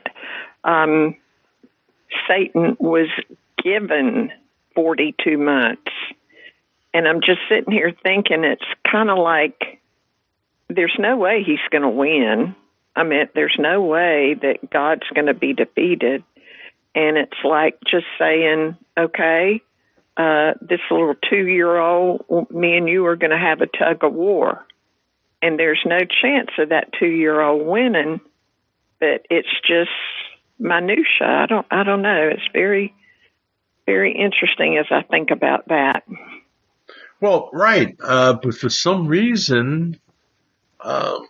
D: Satan was given 42 months. And I'm just sitting here thinking it's kind of like there's no way he's going to win. I mean, there's no way that God's going to be defeated. And it's like just saying, okay, this little 2-year-old, me and you are going to have a tug of war. And there's no chance of that 2-year-old winning, but it's just minutia. I don't know. It's very, very interesting as I think about that.
B: Well, right. But for some reason, well,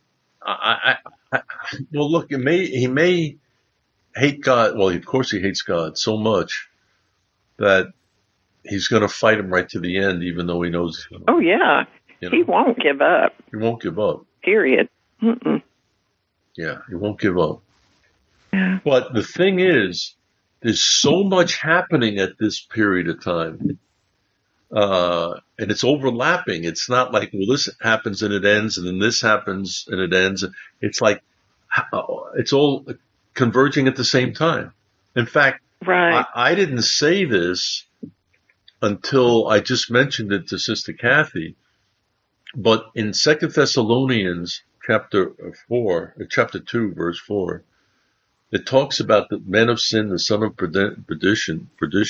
B: look, he may hate God. Well, of course he hates God so much that he's going to fight him right to the end, even though he knows.
D: Oh, yeah. He won't give up.
B: He won't give up.
D: Period. Mm-mm.
B: Yeah, he won't give up.
D: Yeah.
B: But the thing is, there's so much happening at this period of time. And it's overlapping. It's not like, well, this happens and it ends, and then this happens and it ends. It's like, it's all converging at the same time. In fact,
D: right.
B: I didn't say this until I just mentioned it to Sister Kathy, but in 2 Thessalonians chapter 2, verse 4, it talks about the man of sin, the son of perdition,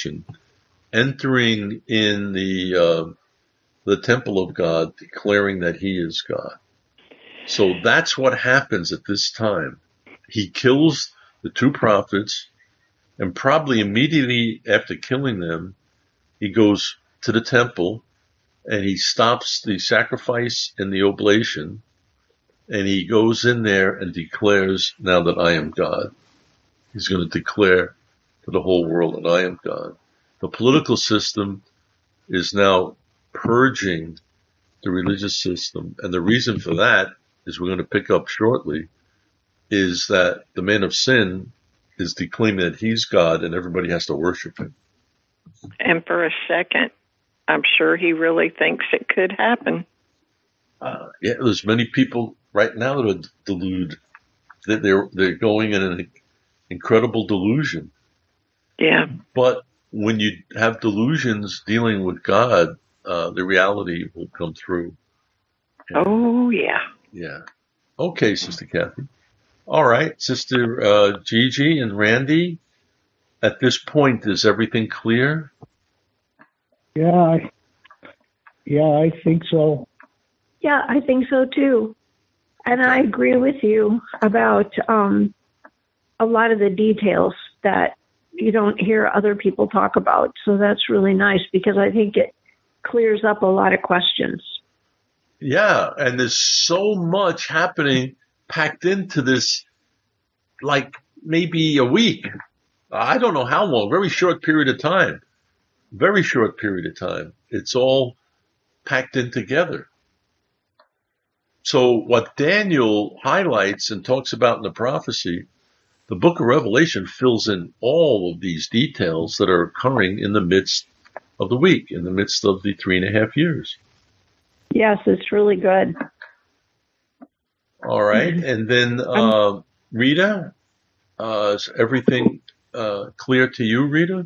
B: entering in the temple of God, declaring that he is God. So that's what happens at this time. He kills the 2 prophets, and probably immediately after killing them, he goes to the temple and he stops the sacrifice and the oblation, and he goes in there and declares, now that I am God. He's going to declare to the whole world that I am God. The political system is now purging the religious system. And the reason for that, as we're going to pick up shortly, is that the man of sin is declaiming that he's God and everybody has to worship him.
D: And for a second, I'm sure he really thinks it could happen.
B: Yeah, there's many people right now that are deluded. That they're going in an incredible delusion.
D: Yeah.
B: But when you have delusions dealing with God, the reality will come through.
D: Oh, yeah.
B: Yeah. Okay, Sister Kathy. All right, Sister Gigi and Randy, at this point, is everything clear?
G: Yeah, I think so.
E: Yeah, I think so too. And I agree with you about a lot of the details that you don't hear other people talk about. So that's really nice because I think it clears up a lot of questions.
B: Yeah, and there's so much happening packed into this, like maybe a week. I don't know how long, very short period of time. Very short period of time. It's all packed in together. So what Daniel highlights and talks about in the prophecy, the book of Revelation fills in all of these details that are occurring in the midst of the week, in the midst of the 3.5 years.
E: Yes, it's really good.
B: All right. And then, Rita, is everything clear to you, Rita?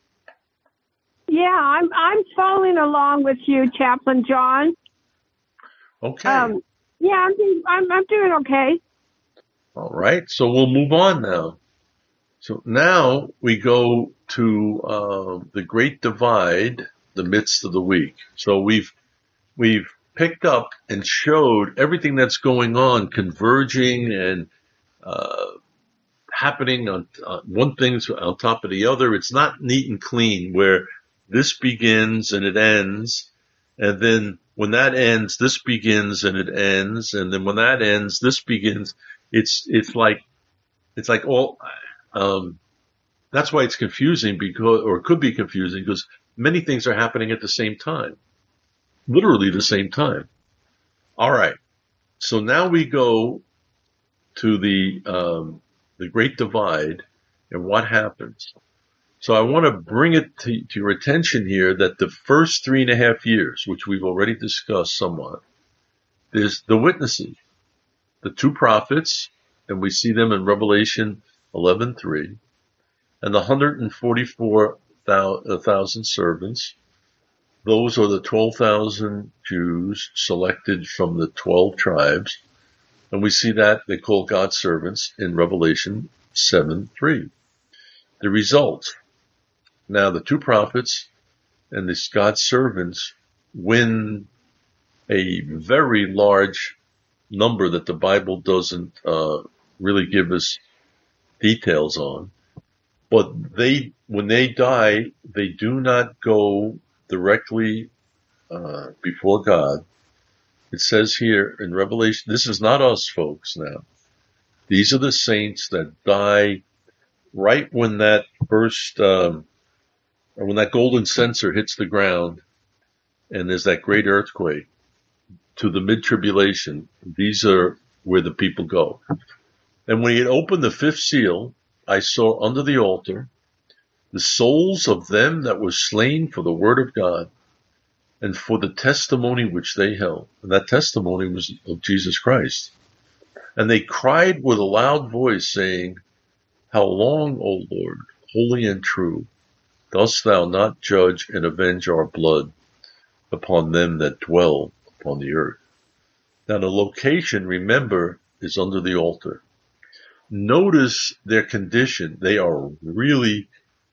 F: Yeah, I'm following along with you, Chaplain John.
B: Okay.
F: Yeah, I'm doing okay.
B: All right. So we'll move on now. So now we go to the Great Divide, the midst of the week. So we've picked up and showed everything that's going on, converging and happening on one thing on top of the other. It's not neat and clean where this begins and it ends, and then when that ends, this begins and it ends, and then when that ends, this begins. It's like all. That's why it's confusing or it could be confusing because many things are happening at the same time, literally the same time. All right, so now we go to the Great Divide, and what happens? So I want to bring it to your attention here that the first 3.5 years, which we've already discussed somewhat, is the witnesses, the two prophets, and we see them in Revelation 11:3, and the 144,000 servants. Those are the 12,000 Jews selected from the 12 tribes. And we see that they call God's servants in Revelation 7:3. The result. Now the two prophets and these God's servants win a very large number that the Bible doesn't really give us details on. But when they die, they do not go directly before God. It says here in Revelation, this is not us, folks, now. These are the saints that die right when that first, or when that golden censer hits the ground and there's that great earthquake to the mid-tribulation. These are where the people go. And when he had opened the fifth seal, I saw under the altar the souls of them that were slain for the word of God and for the testimony which they held. And that testimony was of Jesus Christ. And they cried with a loud voice, saying, How long, O Lord, holy and true, dost thou not judge and avenge our blood upon them that dwell upon the earth? Now the location, remember, is under the altar. Notice their condition. They are really,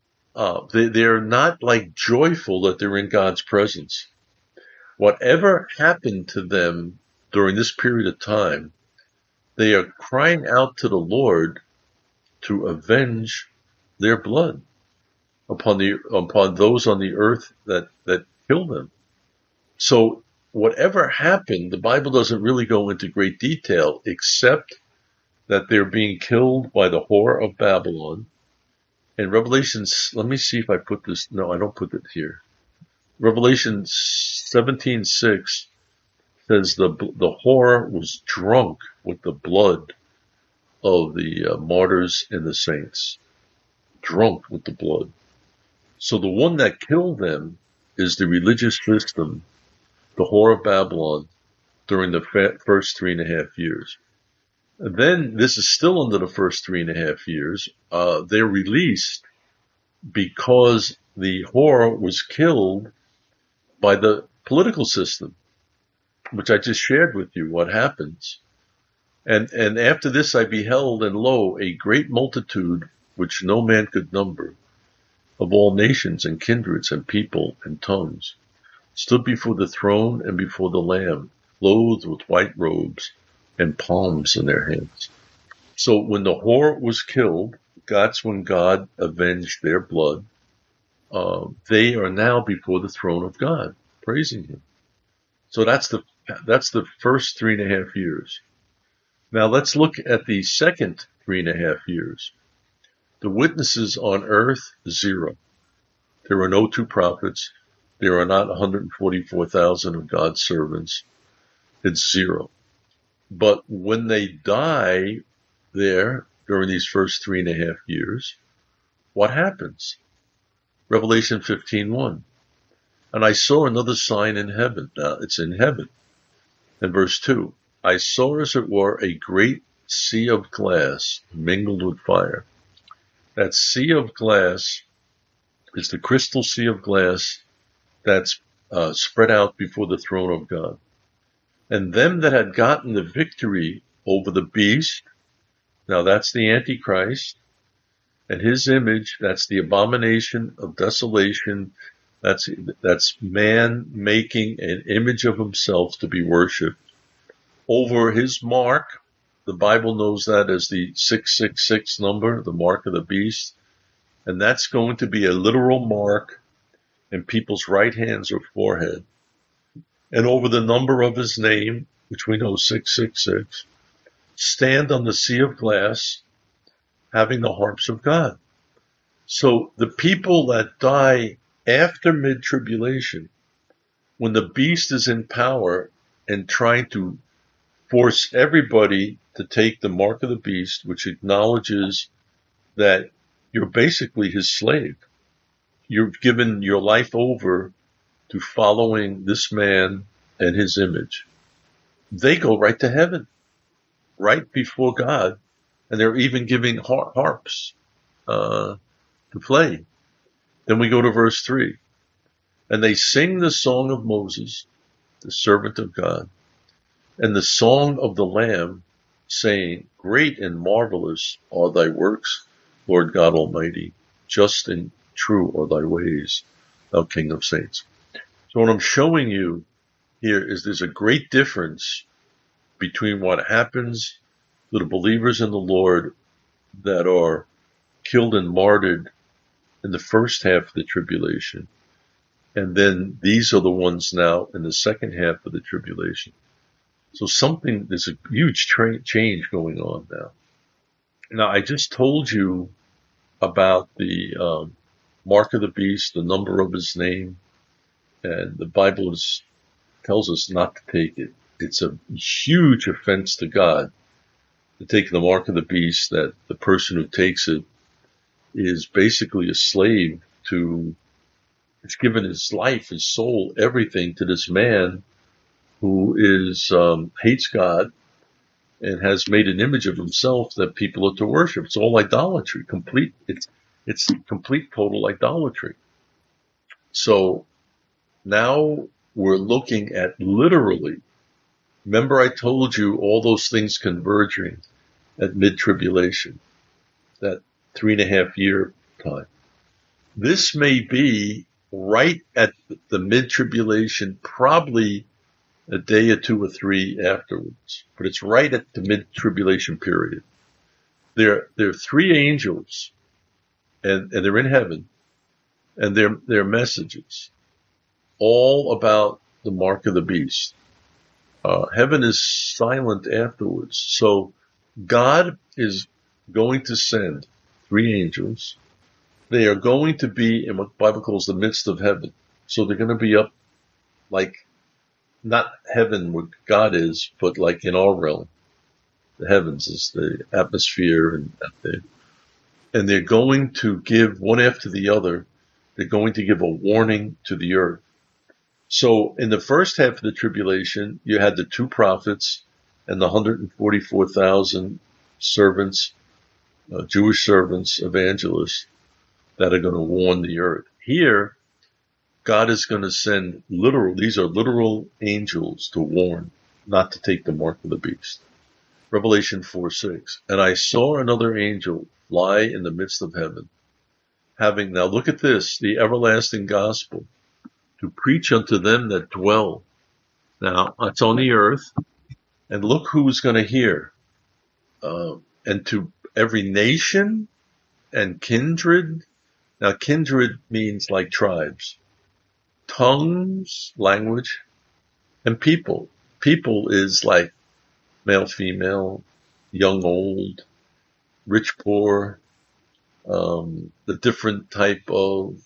B: they're not like joyful that they're in God's presence. Whatever happened to them during this period of time, they are crying out to the Lord to avenge their blood upon those on the earth that kill them. So whatever happened, the Bible doesn't really go into great detail, except that they're being killed by the whore of Babylon. In Revelations, let me see if I put this. No, I don't put it here. Revelation 17:6 says the whore was drunk with the blood of the martyrs and the saints. Drunk with the blood. So the one that killed them is the religious system, the whore of Babylon, during the first 3.5 years. And then, this is still under the first 3.5 years, they're released because the whore was killed by the political system, which I just shared with you what happens. And after this I beheld, and lo, a great multitude, which no man could number, of all nations and kindreds and people and tongues, stood before the throne and before the Lamb, clothed with white robes and palms in their hands. So when the whore was killed, that's when God avenged their blood. They are now before the throne of God, praising Him. So that's the first 3.5 years. Now let's look at the second 3.5 years. The witnesses on earth, 0. There are no two prophets. There are not 144,000 of God's servants. It's 0. But when they die there during these first 3.5 years, what happens? Revelation 15:1. And I saw another sign in heaven. Now it's in heaven. And verse 2. I saw as it were a great sea of glass mingled with fire. That sea of glass is the crystal sea of glass that's spread out before the throne of God. And them that had gotten the victory over the beast, now that's the Antichrist, and his image, that's the abomination of desolation, that's man making an image of himself to be worshipped. Over his mark, the Bible knows that as the 666 number, the mark of the beast, and that's going to be a literal mark in people's right hands or forehead. And over the number of his name, which we know 666, stand on the sea of glass, having the harps of God. So the people that die after mid-tribulation, when the beast is in power and trying to force everybody to take the mark of the beast, which acknowledges that you're basically his slave. you've given your life over to following this man and his image, they go right to heaven, right before God, and they're even giving harps to play. Then we go to verse 3, and they sing the song of Moses, the servant of God, and the song of the Lamb, saying, great and marvelous are thy works, Lord God Almighty. Just and true are thy ways, thou King of saints. So what I'm showing you here is there's a great difference between what happens to the believers in the Lord that are killed and martyred in the first half of the tribulation. And then these are the ones now in the second half of the tribulation. So there's a huge change going on now. Now, I just told you about the mark of the beast, the number of his name, and the Bible tells us not to take it. It's a huge offense to God to take the mark of the beast, that the person who takes it is basically a slave to, it's given his life, his soul, everything to this man who hates God and has made an image of himself that people are to worship. It's all idolatry, it's complete total idolatry. So now we're looking at literally, remember I told you all those things converging at mid-tribulation, that 3.5 year time. This may be right at the mid-tribulation, probably a day or 2 or 3 afterwards, but it's right at the mid-tribulation period. There are 3 angels, and they're in heaven, and their messages, all about the mark of the beast. Heaven is silent afterwards. So God is going to send 3 angels. They are going to be in what the Bible calls the midst of heaven. So they're going to be up like, not heaven where God is, but like in our realm. The heavens is the atmosphere and they're going to give one after the other. They're going to give a warning to the earth. So in the first half of the tribulation, you had the 2 prophets and the 144,000 servants, Jewish servants, evangelists, that are going to warn the earth. Here, God is going to send these are literal angels to warn not to take the mark of the beast. Revelation 4:6. And I saw another angel fly in the midst of heaven, having, now look at this, the everlasting gospel, to preach unto them that dwell. Now, it's on the earth, and look who's going to hear. And to every nation and kindred. Now, kindred means like tribes. Tongues, language, and people. People is like male, female, young, old, rich, poor, the different type of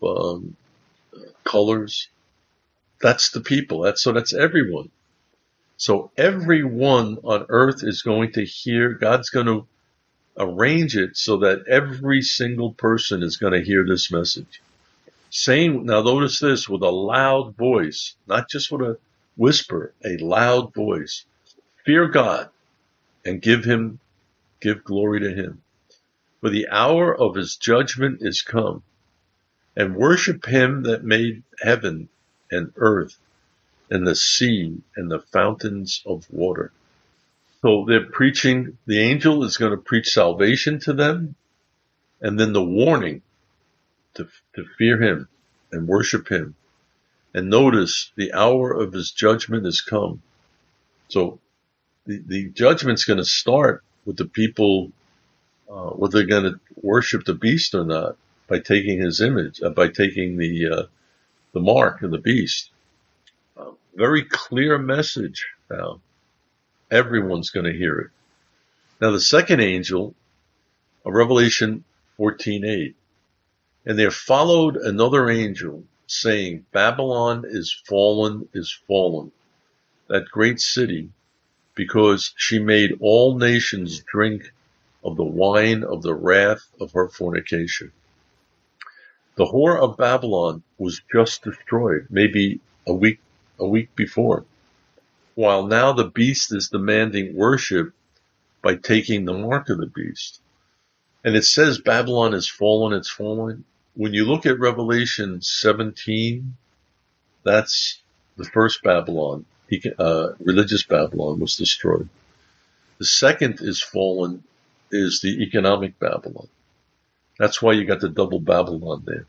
B: colors. That's the people. That's everyone. So everyone on earth is going to hear. God's going to arrange it so that every single person is going to hear this message. Saying, now notice this, with a loud voice, not just with a whisper, a loud voice. Fear God and give glory to him. For the hour of his judgment is come, and worship him that made heaven and earth and the sea and the fountains of water. So they're preaching, the angel is going to preach salvation to them, and then the warning to fear him and worship him. And notice, the hour of his judgment is come. So the judgment's going to start with the people, whether they're going to worship the beast or not, by taking his image, by taking the mark of the beast. Very clear message now. Everyone's going to hear it. Now the second angel, Revelation 14:8, and there followed another angel saying, Babylon is fallen, that great city, because she made all nations drink of the wine of the wrath of her fornication. The whore of Babylon was just destroyed, maybe a week before, while now the beast is demanding worship by taking the mark of the beast. And it says Babylon is fallen, it's fallen. When you look at Revelation 17, that's the first Babylon. Religious Babylon was destroyed. The second is fallen is the economic Babylon. That's why you got the double Babylon there.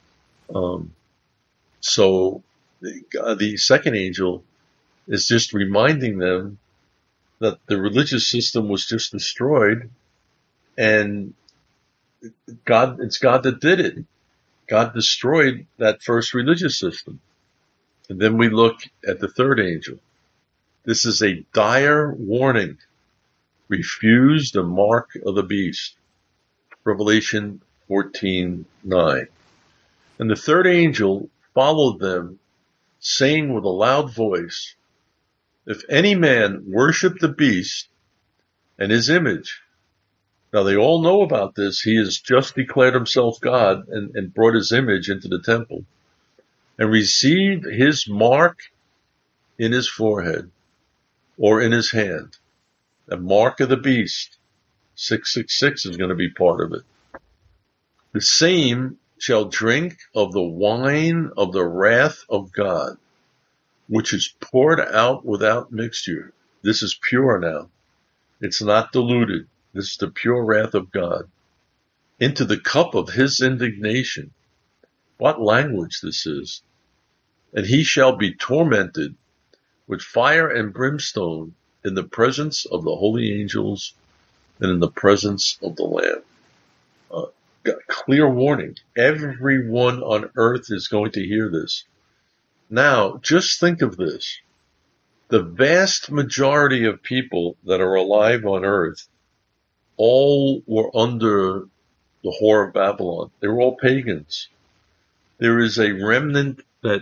B: So the second angel is just reminding them that the religious system was just destroyed, and it's God that did it. God destroyed that first religious system. And then we look at the third angel. This is a dire warning. Refuse the mark of the beast. Revelation 14:9. And the third angel followed them, saying with a loud voice, if any man worship the beast and his image. Now they all know about this. He has just declared himself God and brought his image into the temple, and received his mark in his forehead or in his hand. The mark of the beast. 666 is going to be part of it. The same shall drink of the wine of the wrath of God, which is poured out without mixture. This is pure now. It's not diluted. This is the pure wrath of God. Into the cup of his indignation. What language this is. And he shall be tormented with fire and brimstone in the presence of the holy angels and in the presence of the Lamb. Clear warning. Everyone on earth is going to hear this. Now, just think of this. The vast majority of people that are alive on earth all were under the whore of Babylon. They were all pagans. There is a remnant that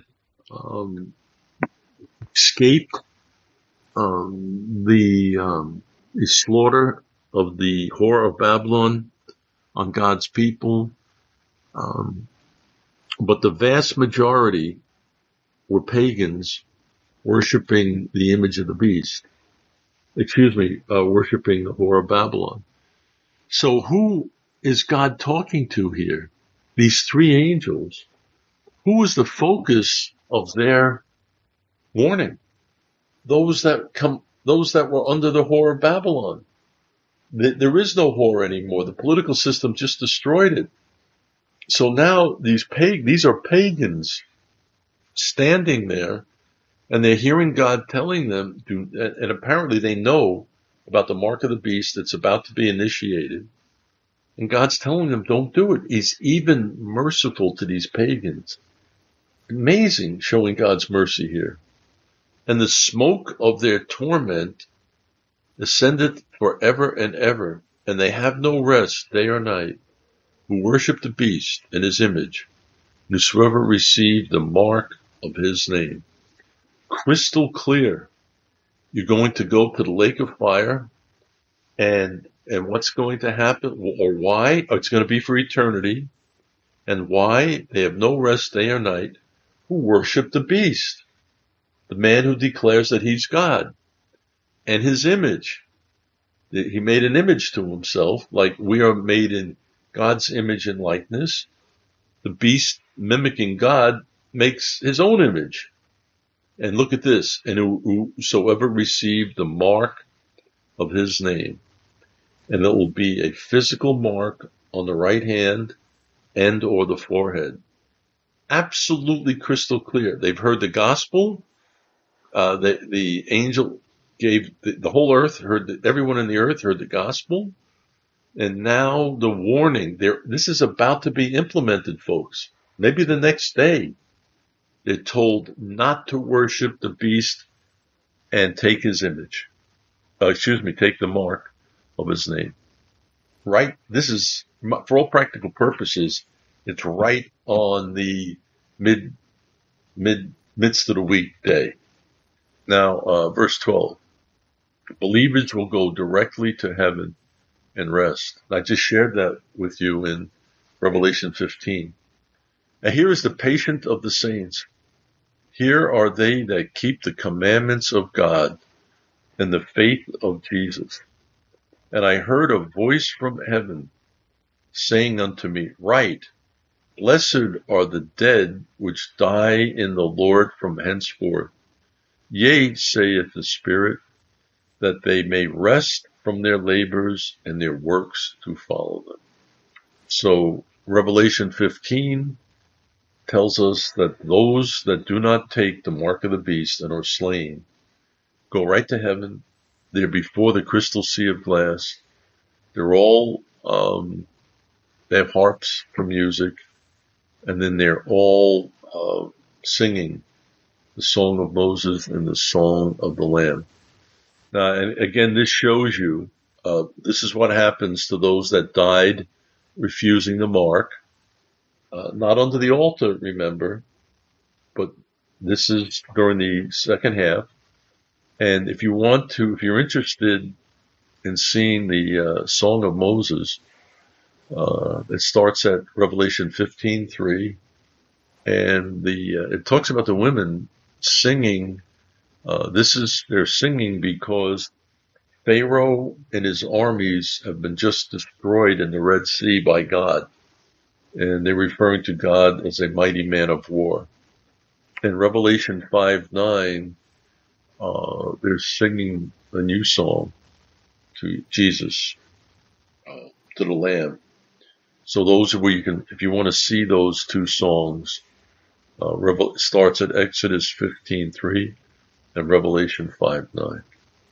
B: escaped the slaughter of the whore of Babylon on God's people. But the vast majority were pagans worshiping the image of the beast. Worshiping the whore of Babylon. So who is God talking to here? These three angels. Who is the focus of their warning? Those that were under the whore of Babylon. There is no whore anymore. The political system just destroyed it. So now these are pagans standing there, and they're hearing God telling them, and apparently they know about the mark of the beast that's about to be initiated. And God's telling them, don't do it. He's even merciful to these pagans. Amazing, showing God's mercy here. And the smoke of their torment ascendeth forever and ever, and they have no rest day or night, who worship the beast and his image, and whosoever received the mark of his name. Crystal clear. You're going to go to the lake of fire, and what's going to happen, or why? It's going to be for eternity. And why? They have no rest day or night, who worship the beast, the man who declares that he's God, and his image. He made an image to himself, like we are made in God's image and likeness. The beast, mimicking God, makes his own image. And look at this, and whosoever received the mark of his name. And it will be a physical mark on the right hand and or the forehead. Absolutely crystal clear. They've heard the gospel. The angel gave the whole earth, everyone in the earth heard the gospel. And now the warning, this is about to be implemented, folks. Maybe the next day. They're told not to worship the beast and take his image. Take the mark of his name. Right? This is, for all practical purposes, it's right on the midst of the week day. Now, verse 12. Believers will go directly to heaven and rest. I just shared that with you in Revelation 15. And here is the patient of the saints. Here are they that keep the commandments of God and the faith of Jesus. And I heard a voice from heaven saying unto me, Write, blessed are the dead which die in the Lord from henceforth. Yea, saith the Spirit, that they may rest from their labors and their works to follow them. So Revelation 15 tells us that those that do not take the mark of the beast and are slain go right to heaven. They're before the crystal sea of glass. They're all, they have harps for music, and then they're all singing the Song of Moses and the Song of the Lamb. Now, and again, this shows you, this is what happens to those that died refusing the mark. Not under the altar, remember, but this is during the second half. And if you're interested in seeing the Song of Moses, it starts at Revelation 15:3, and it talks about the women singing. They're singing because Pharaoh and his armies have been just destroyed in the Red Sea by God. And they're referring to God as a mighty man of war. In Revelation 5:9, they're singing a new song to Jesus, to the Lamb. So those are where you can, if you want to see those two songs, starts at Exodus 15:3 and Revelation 5:9.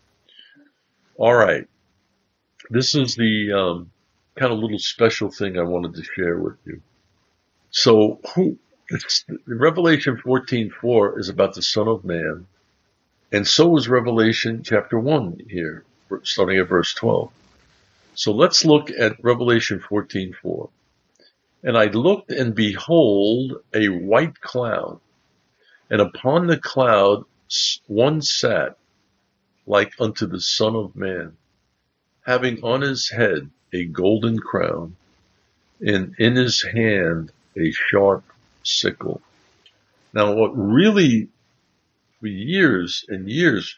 B: All right. This is the kind of little special thing I wanted to share with you. So Revelation 14:4 is about the Son of Man, and so is Revelation chapter 1 here, starting at verse 12. So let's look at Revelation 14:4. And I looked, and behold, a white cloud, and upon the cloud one sat like unto the Son of Man, having on his head a golden crown, and in his hand a sharp sickle. Now, what really, for years and years,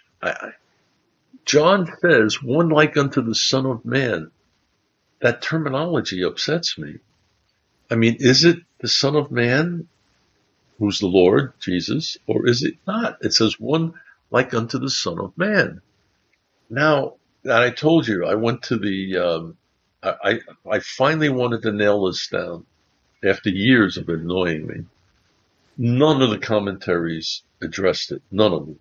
B: John says, one like unto the Son of Man. That terminology upsets me. I mean, is it the Son of Man, who's the Lord, Jesus, or is it not? It says, one like unto the Son of Man. Now, and I told you, I went to the, I finally wanted to nail this down after years of annoying me. None of the commentaries addressed it. None of them.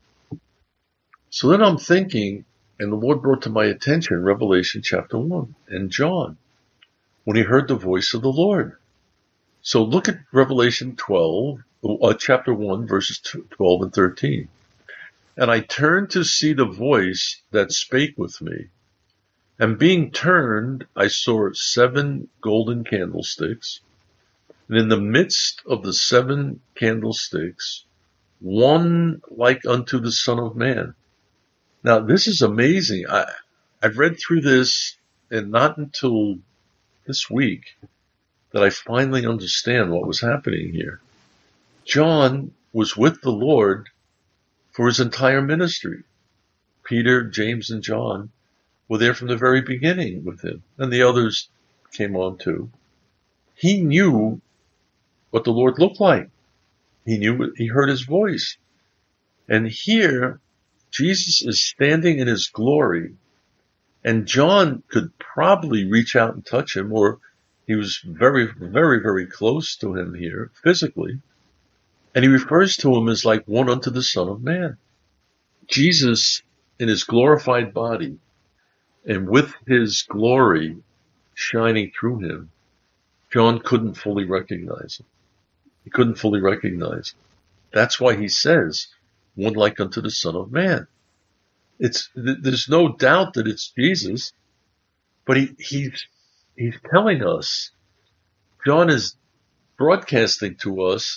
B: So then I'm thinking, and the Lord brought to my attention Revelation chapter 1 and John, when he heard the voice of the Lord. So look at Revelation chapter 1, verses 12 and 13. And I turned to see the voice that spake with me. And being turned, I saw 7 golden candlesticks. And in the midst of the 7 candlesticks, one like unto the Son of Man. Now, this is amazing. I've read through this, and not until this week that I finally understand what was happening here. John was with the Lord for his entire ministry. Peter, James, and John were there from the very beginning with him, and the others came on too. He knew what the Lord looked like. He heard his voice. And here, Jesus is standing in his glory, and John could probably reach out and touch him, or he was very, very, very close to him here physically. And he refers to him as like one unto the Son of Man. Jesus in his glorified body and with his glory shining through him, John couldn't fully recognize him. He couldn't fully recognize him. That's why he says, one like unto the Son of Man. There's no doubt that it's Jesus, but he's telling us, John is broadcasting to us,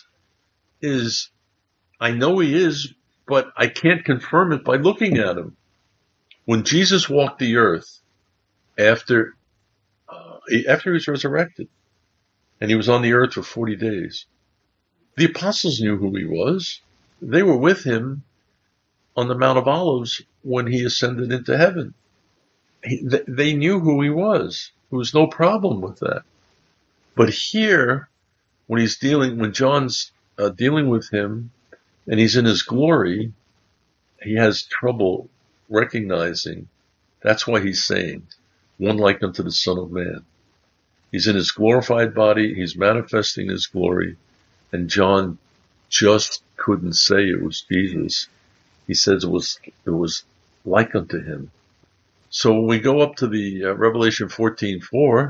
B: I know he is, but I can't confirm it by looking at him. When Jesus walked the earth after he was resurrected, and he was on the earth for 40 days, The apostles knew who he was. They were with him on the Mount of Olives when he ascended into heaven. They knew who he was. There was no problem with that. But here, when John's dealing with him and he's in his glory, he has trouble recognizing. That's why he's saying, one like unto the Son of Man. He's in his glorified body. He's manifesting his glory. And John just couldn't say it was Jesus. He says it was like unto him. So when we go up to the Revelation 14:4,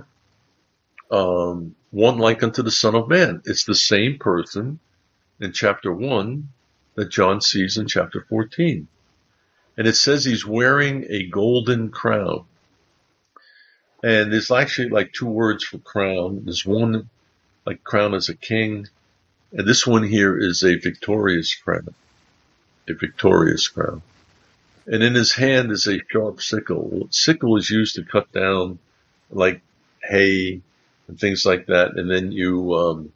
B: one like unto the Son of Man. It's the same person in chapter 1 that John sees in chapter 14. And it says he's wearing a golden crown. And there's actually like two words for crown. There's one like crown as a king. And this one here is a victorious crown. A victorious crown. And in his hand is a sharp sickle. Sickle is used to cut down like hay and things like that. And then you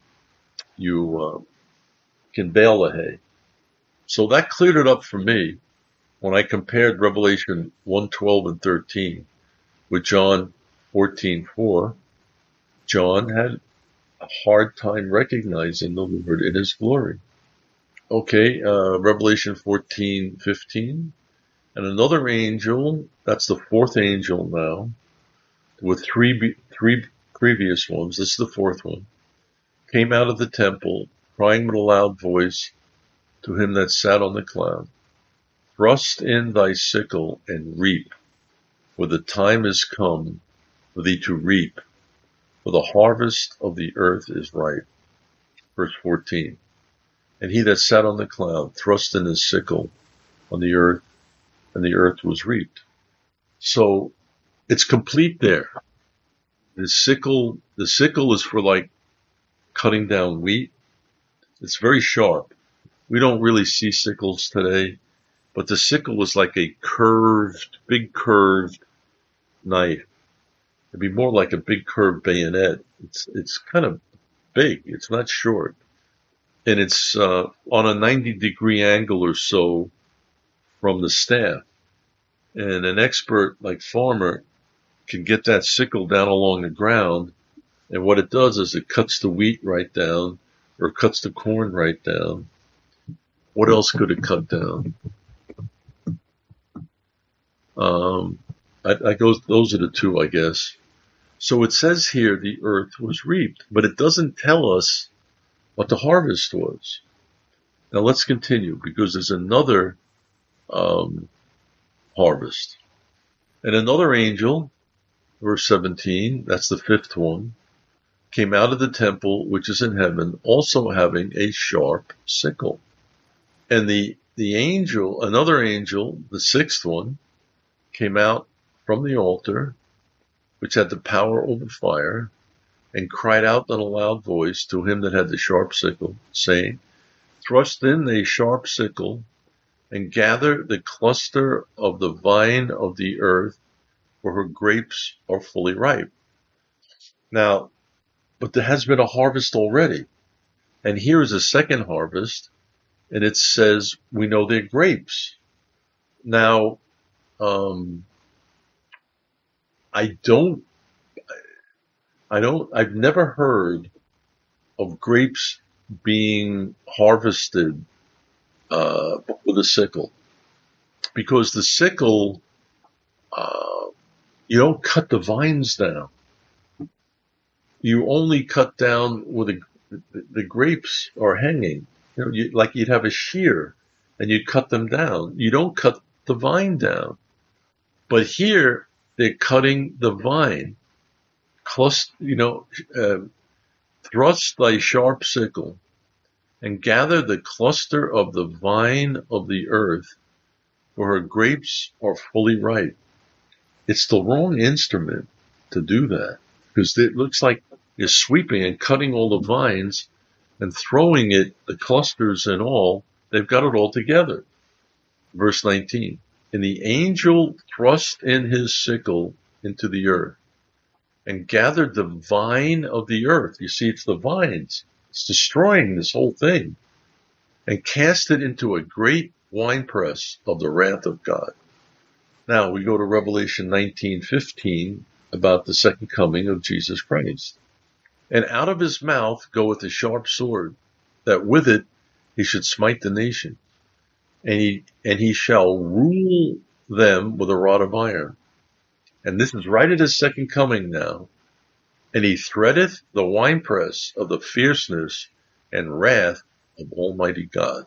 B: can bale the hay. So that cleared it up for me when I compared Revelation 1:12 and 13 with John 14:4. John had a hard time recognizing the Lord in his glory. Okay, Revelation 14:15. And another angel, that's the fourth angel now, with three previous ones, this is the fourth one, came out of the temple, crying with a loud voice to him that sat on the cloud, thrust in thy sickle and reap, for the time is come for thee to reap, for the harvest of the earth is ripe. Verse 14. And he that sat on the cloud thrust in his sickle on the earth, and the earth was reaped. So it's complete there. The sickle is for like cutting down wheat. It's very sharp. We don't really see sickles today, but the sickle was like a big curved knife. It'd be more like a big curved bayonet. It's kind of big. It's not short. And it's on a 90-degree angle or so from the staff. And an expert like farmer can get that sickle down along the ground, and what it does is it cuts the wheat right down, or cuts the corn right down. What else could it cut down? Those are the two, I guess. So it says here the earth was reaped, but it doesn't tell us what the harvest was. Now let's continue, because there's another harvest. And another angel, verse 17, that's the fifth one, came out of the temple which is in heaven, also having a sharp sickle. And another angel, the sixth one, came out from the altar, which had the power over fire, and cried out in a loud voice to him that had the sharp sickle, saying, thrust in a sharp sickle, and gather the cluster of the vine of the earth, for her grapes are fully ripe. Now, but there has been a harvest already. And here is a second harvest, and it says, we know they're grapes. Now, I've never heard of grapes being harvested with a sickle, because the sickle, you don't cut the vines down. You only cut down where the grapes are hanging. Like you'd have a shear and you'd cut them down. You don't cut the vine down. But here they're cutting the vine. Thrust thy sharp sickle and gather the cluster of the vine of the earth, for her grapes are fully ripe. It's the wrong instrument to do that, because it looks like you're sweeping and cutting all the vines and throwing it, the clusters and all, they've got it all together. Verse 19, and the angel thrust in his sickle into the earth and gathered the vine of the earth. You see, it's the vines. It's destroying this whole thing. And cast it into a great winepress of the wrath of God. Now we go to Revelation 19:15 about the second coming of Jesus Christ. And out of his mouth goeth a sharp sword, that with it he should smite the nation, and he shall rule them with a rod of iron. And this is right at his second coming now. And he threadeth the winepress of the fierceness and wrath of Almighty God.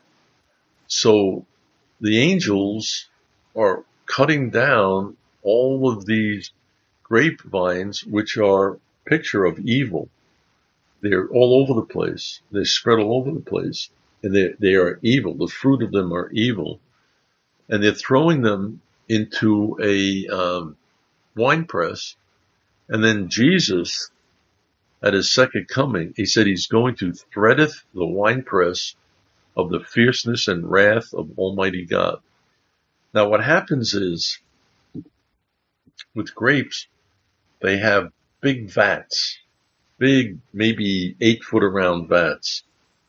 B: So the angels are cutting down all of these grapevines, which are a picture of evil. They're all over the place. They're spread all over the place. And they are evil. The fruit of them are evil. And they're throwing them into a winepress. And then Jesus, at his second coming, he said he's going to threadeth the winepress of the fierceness and wrath of Almighty God. Now what happens is, with grapes, they have big vats, big, maybe 8-foot around vats.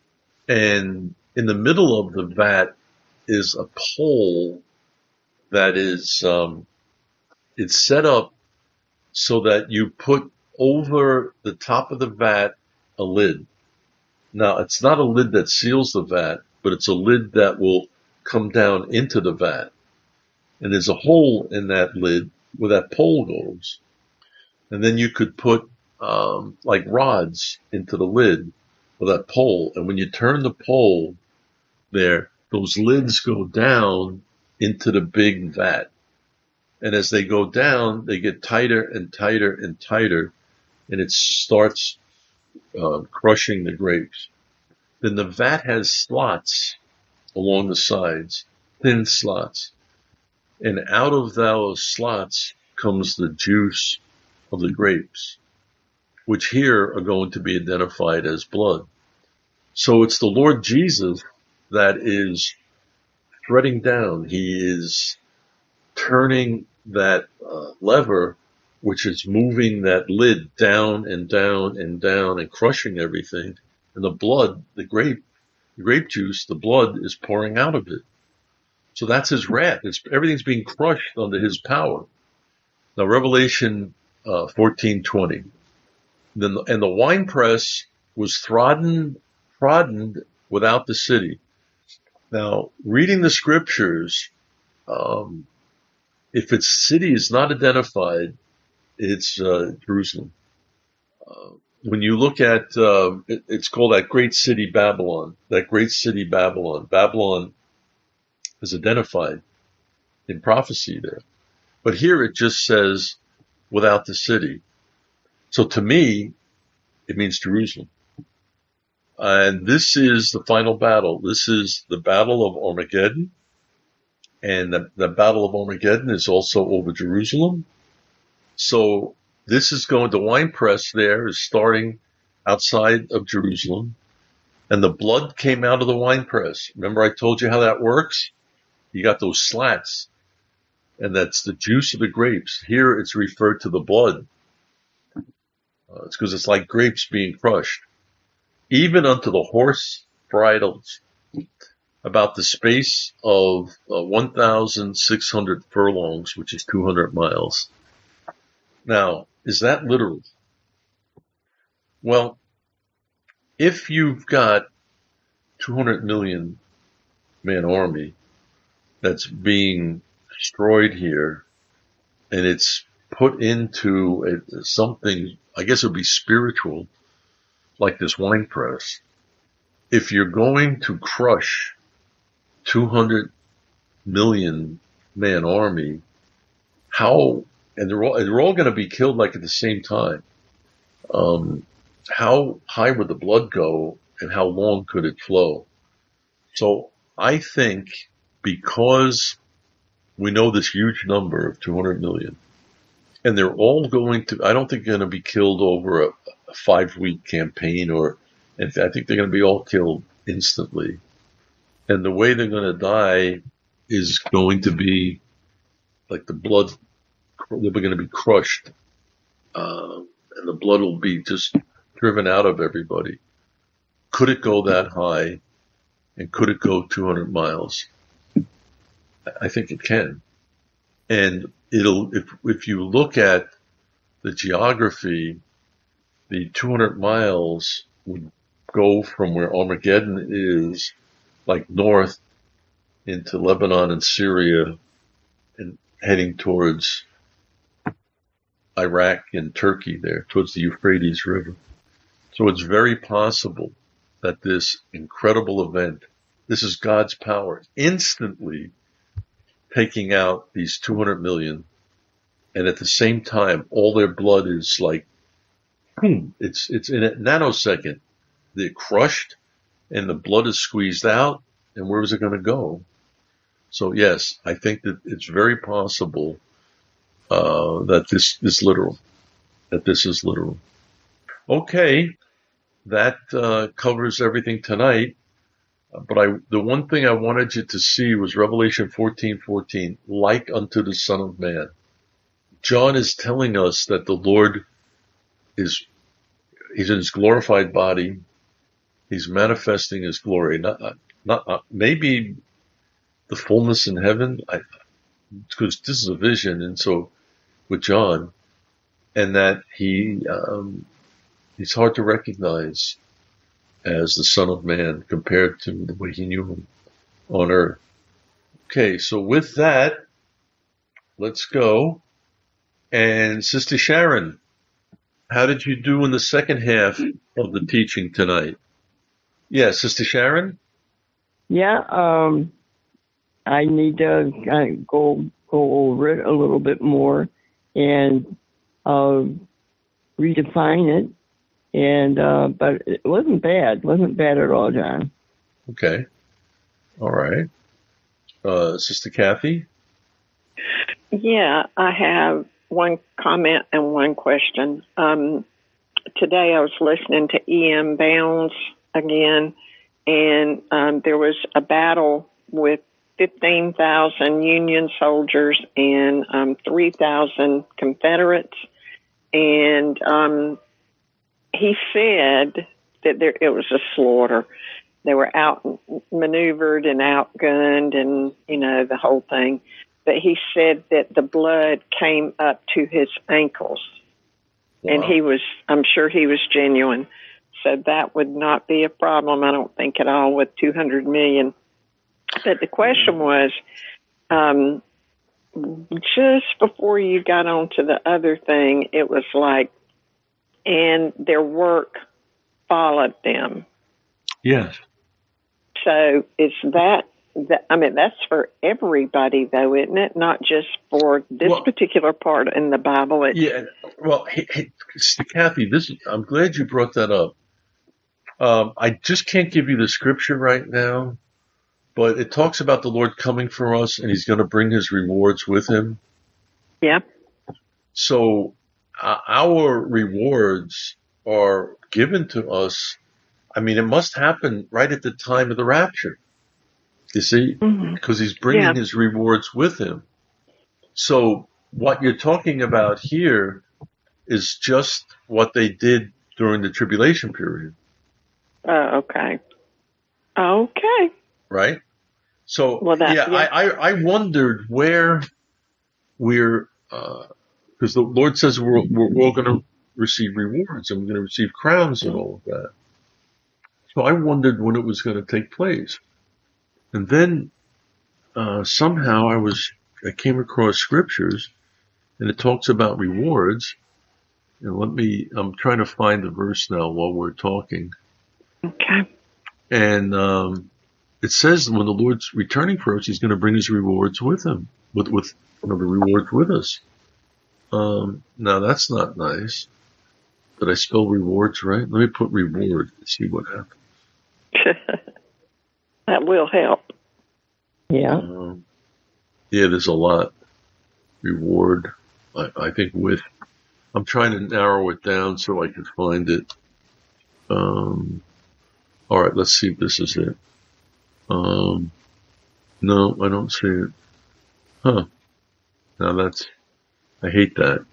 B: And in the middle of the vat is a pole that is, it's set up so that you put over the top of the vat a lid. Now, it's not a lid that seals the vat, but it's a lid that will come down into the vat. And there's a hole in that lid where that pole goes. And then you could put like rods into the lid with that pole. And when you turn the pole there, those lids go down into the big vat. And as they go down, they get tighter and tighter and tighter, and it starts crushing the grapes. Then the vat has slots along the sides, thin slots. And out of those slots comes the juice of the grapes, which here are going to be identified as blood. So it's the Lord Jesus that is threading down. He is turning that lever, which is moving that lid down and down and down and crushing everything. And the blood, the grape juice, the blood is pouring out of it. So that's his wrath. Everything's being crushed under his power. Now Revelation 14:20. And the winepress was trodden without the city. Now, reading the scriptures, if its city is not identified, it's Jerusalem. When you look at, it's called that great city Babylon. That great city Babylon. Babylon is identified in prophecy there. But here it just says, without the city. So to me, it means Jerusalem. And this is the final battle. This is the battle of Armageddon. And the battle of Armageddon is also over Jerusalem. So this is going, the winepress there is starting outside of Jerusalem. And the blood came out of the winepress. Remember I told you how that works? You got those slats. And that's the juice of the grapes. Here it's referred to the blood. It's because it's like grapes being crushed. Even unto the horse bridles, about the space of 1,600 furlongs, which is 200 miles. Now, is that literal? Well, if you've got 200 million man army that's being destroyed here, and it's put into something, I guess it would be spiritual, like this wine press. If you're going to crush 200 million man army, how, and they're all going to be killed like at the same time. How high would the blood go and how long could it flow? So I think because we know this huge number of 200 million, and they're all going to, I don't think they're going to be killed over a 5-week campaign, or I think they're going to be all killed instantly. And the way they're going to die is going to be like the blood, they're going to be crushed, and the blood will be just driven out of everybody. could it go that high, and could it go 200 miles? I think it can. And if you look at the geography, the 200 miles would go from where Armageddon is, like north into Lebanon and Syria, and heading towards Iraq and Turkey there, towards the Euphrates River. So it's very possible that this incredible event, this is God's power, instantly taking out these 200 million, and at the same time, all their blood is like, it's in a nanosecond. They're crushed, and the blood is squeezed out, and where is it going to go? So yes, I think that it's very possible that this is literal. Okay, that covers everything tonight. But the one thing I wanted you to see was Revelation 14:14, like unto the Son of Man. John is telling us that the Lord he's in his glorified body. He's manifesting his glory. Not maybe the fullness in heaven, because this is a vision, and so with John, and that he's hard to recognize as the Son of Man compared to the way he knew him on earth. Okay, so with that, let's go. And Sister Sharon, how did you do in the second half of the teaching tonight? Yeah, Sister Sharon?
C: Yeah, I need to go over it a little bit more and redefine it. And but it wasn't bad. It wasn't bad at all, John.
B: Okay. All right. Sister Kathy?
D: Yeah, I have one comment and one question. Today I was listening to E.M. Bounds again, and there was a battle with 15,000 Union soldiers and 3,000 Confederates. And he said that it was a slaughter. They were outmaneuvered and outgunned and, the whole thing. But he said that the blood came up to his ankles. Wow. And I'm sure he was genuine. So that would not be a problem, I don't think, at all with 200 million. But the question was, just before you got on to the other thing, it was like, and their work followed them.
B: Yes.
D: So it's that's for everybody, though, isn't it? Not just for this particular part in the Bible.
B: Yeah. Well, hey, Kathy, I'm glad you brought that up. I just can't give you the scripture right now, but it talks about the Lord coming for us, and he's going to bring his rewards with him.
D: Yeah.
B: So our rewards are given to us. I mean, it must happen right at the time of the rapture, you see, because he's bringing his rewards with him. So what you're talking about here is just what they did during the tribulation period.
D: Okay. Okay.
B: Right? So, I wondered where we're, because the Lord says we're all going to receive rewards and we're going to receive crowns and all of that. So I wondered when it was going to take place. And then, somehow I came across scriptures and it talks about rewards. And I'm trying to find the verse now while we're talking.
D: Okay.
B: And, it says when the Lord's returning for us, he's going to bring his rewards with him, with the rewards with us. Now that's not nice. Did I spell rewards right? Let me put reward and see what happens.
D: That will help.
C: Yeah.
B: There's a lot. Reward. I think with. I'm trying to narrow it down so I can find it. All right, let's see if this is it. No, I don't see it. Huh. Now I hate that.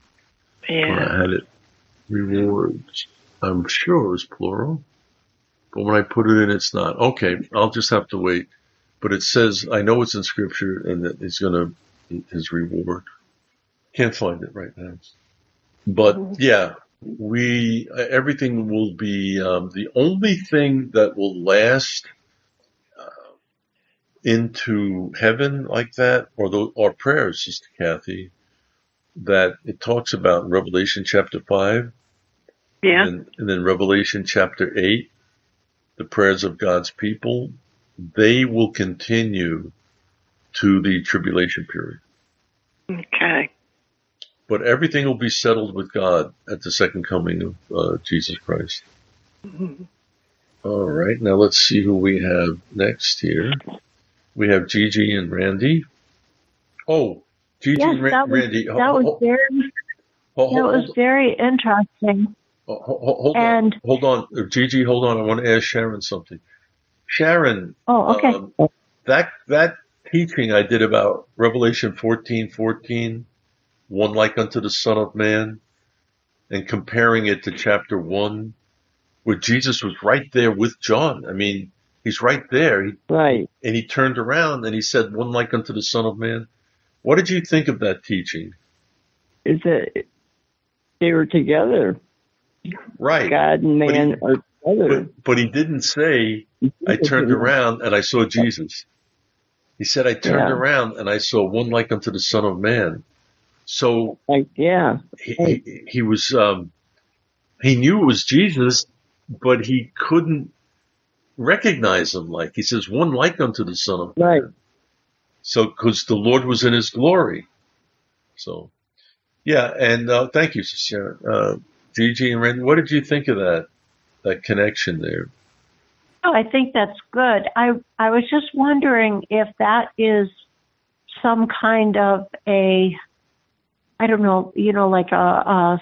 D: Yeah.
B: I had it. Rewards. I'm sure it was plural, but when I put it in, it's not. Okay, I'll just have to wait. But it says, I know it's in Scripture, and that it's going to, his reward. Can't find it right now. But yeah, everything will be, the only thing that will last into heaven like that, or prayers, Sister Kathy, that it talks about in Revelation chapter 5.
D: Yeah.
B: And then Revelation chapter 8, the prayers of God's people, they will continue to the tribulation period.
D: Okay.
B: But everything will be settled with God at the second coming of Jesus Christ.
D: Mm-hmm.
B: All right, now let's see who we have next here. We have Gigi and Randy. Oh, Gigi and Randy.
E: That was very interesting.
B: Hold on. Gigi, hold on. I want to ask Sharon something. Sharon.
E: Oh, okay.
B: That teaching I did about Revelation 14:14, one like unto the Son of Man, and comparing it to chapter 1, where Jesus was right there with John. I mean, he's right there.
C: Right.
B: And he turned around and he said, one like unto the Son of Man. What did you think of that teaching?
C: Is that they were together.
B: Right.
C: God and man are together.
B: But he didn't say, I turned around and I saw Jesus. He said, I turned around and I saw one like unto the Son of Man. So he was, he knew it was Jesus, but he couldn't recognize him like. He says, one like unto the Son of Man.
C: Right.
B: So, because the Lord was in his glory. So, yeah, and thank you, Sharon. Gigi and Randy, what did you think of that connection there?
E: Oh, I think that's good. I was just wondering if that is some kind of a, I don't know, like a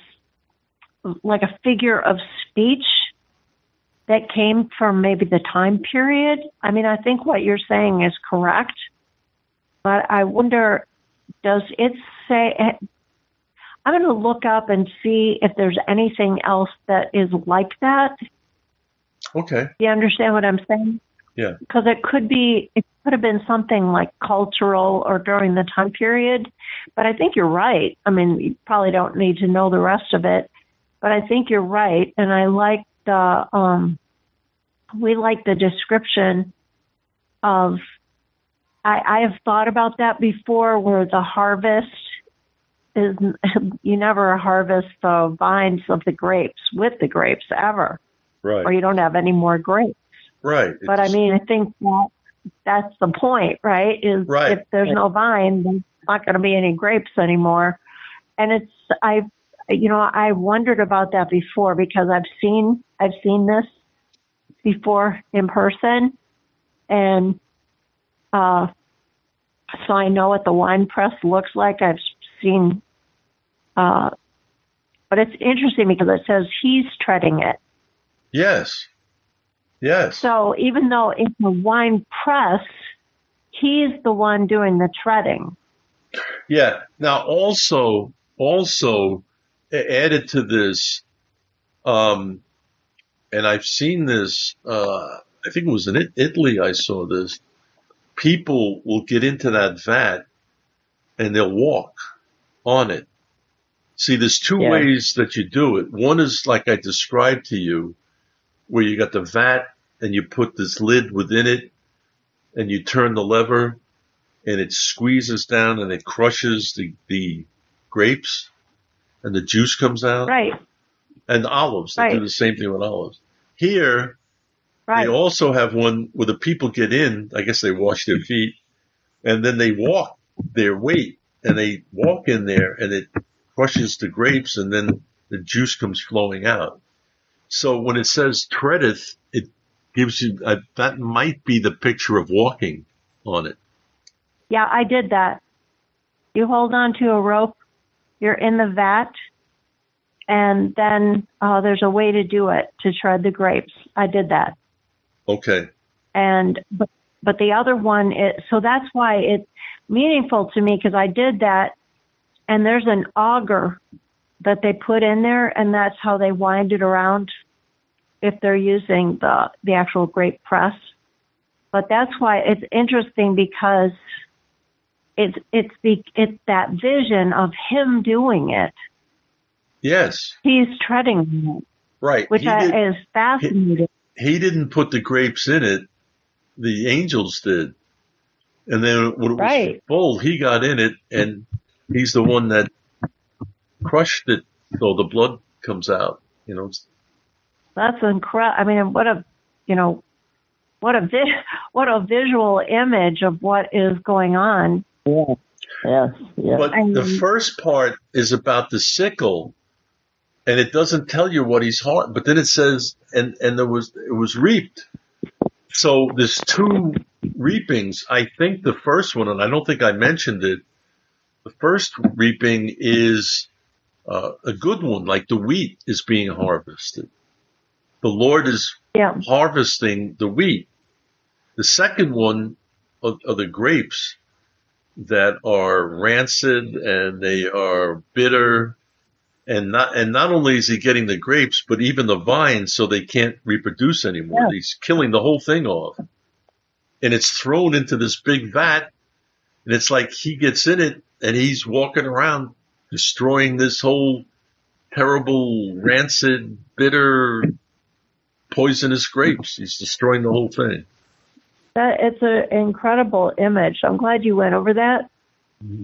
E: figure of speech that came from maybe the time period. I mean, I think what you're saying is correct, but I wonder, does it say? I'm going to look up and see if there's anything else that is like that.
B: Okay.
E: You understand what I'm saying?
B: Yeah.
E: Because it could have been something like cultural or during the time period. But I think you're right. I mean, you probably don't need to know the rest of it, but I think you're right. And I like we like the description of, I have thought about that before, where the harvest is, you never harvest the vines of the grapes with the grapes ever.
B: Right.
E: Or you don't have any more grapes.
B: Right.
E: But I mean, I think that's the point, right? Is if there's no vine, there's not going to be any grapes anymore. And I wondered about that before, because I've seen this before in person. And, so I know what the wine press looks like. I've seen, but it's interesting because it says he's treading it.
B: Yes. Yes.
E: So even though it's a wine press, he's the one doing the treading.
B: Yeah. Now also added to this, and I've seen this, I think it was in Italy I saw this. People will get into that vat and they'll walk on it. See, there's two ways that you do it. One is like I described to you, where you got the vat and you put this lid within it and you turn the lever and it squeezes down and it crushes the grapes and the juice comes out.
E: Right.
B: And the olives, they do the same thing with olives. Here, they also have one where the people get in, I guess they wash their feet, and then they walk their weight and they walk in there and it crushes the grapes and then the juice comes flowing out. So when it says treadeth, it gives you, that might be the picture of walking on it.
E: Yeah, I did that. You hold on to a rope, you're in the vat, and then there's a way to do it, to tread the grapes. I did that.
B: Okay.
E: And but the other one, so that's why it's meaningful to me, because I did that, and there's an auger that they put in there, and that's how they wind it around. if they're using the actual grape press. But that's why it's interesting, because it's that vision of him doing it.
B: Yes.
E: He's treading on it,
B: Right.
E: which is fascinating.
B: He didn't put the grapes in it. The angels did. And then when it was full, he got in it, and he's the one that crushed it so the blood comes out.
E: That's incredible. I mean, what a visual image of what is going on.
C: Yeah. Yes. Yes.
B: But the first part is about the sickle, and it doesn't tell you what he's hard. But then it says, and it was reaped. So there's two reapings. I think the first one, and I don't think I mentioned it, the first reaping is a good one, like the wheat is being harvested. The Lord is harvesting the wheat. The second one are the grapes that are rancid and they are bitter. And not only is he getting the grapes, but even the vines, so they can't reproduce anymore. Yeah. He's killing the whole thing off. And it's thrown into this big vat, and it's like he gets in it, and he's walking around destroying this whole terrible, rancid, bitter, poisonous grapes. He's destroying the whole thing.
E: It's an incredible image. I'm glad you went over that. Mm-hmm.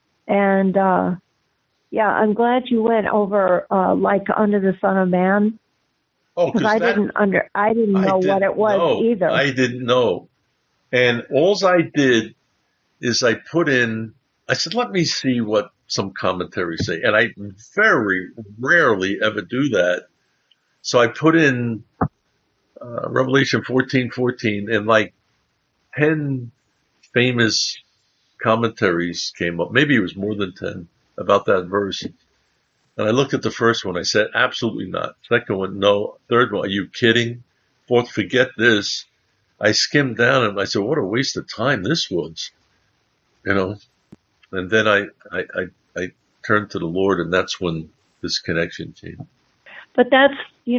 E: And, I'm glad you went over like Under the Son of Man.
B: Oh, because
E: I didn't know what it was either.
B: I didn't know, and all I did is I said, let me see what some commentaries say, and I very rarely ever do that. So I put in Revelation 14:14, and like 10 famous commentaries came up. Maybe it was more than 10. About that verse. And I looked at the first one. I said, absolutely not. Second one, no. Third one, are you kidding? Fourth, forget this. I skimmed down and I said, what a waste of time this was. And then I turned to the Lord, and that's when this connection came.
E: But that's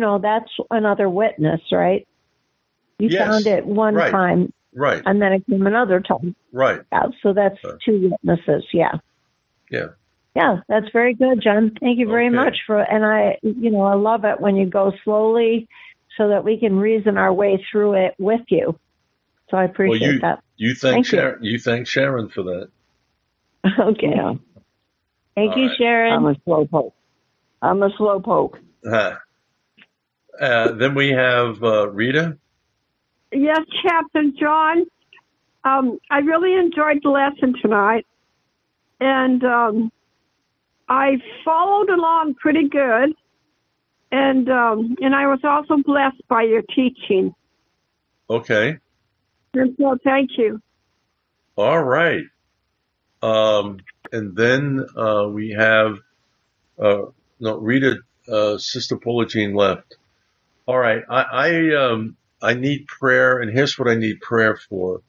E: another witness, right? You found it one time.
B: Right.
E: And then it came another time.
B: Right.
E: Yeah, so that's two witnesses. Yeah.
B: Yeah.
E: Yeah, that's very good, John. Thank you very much and I love it when you go slowly so that we can reason our way through it with you. So I appreciate that.
B: You thank Sharon. You thank Sharon for that.
E: Okay.
C: Yeah.
E: Thank you, Sharon.
C: I'm a slowpoke.
B: Then we have Rita.
F: Yes, Captain John. I really enjoyed the lesson tonight, and I followed along pretty good, and I was also blessed by your teaching.
B: Okay.
F: And so thank you.
B: All right. And then we have Rita, Sister Paula Jean left. All right. I need prayer, and here's what I need prayer for.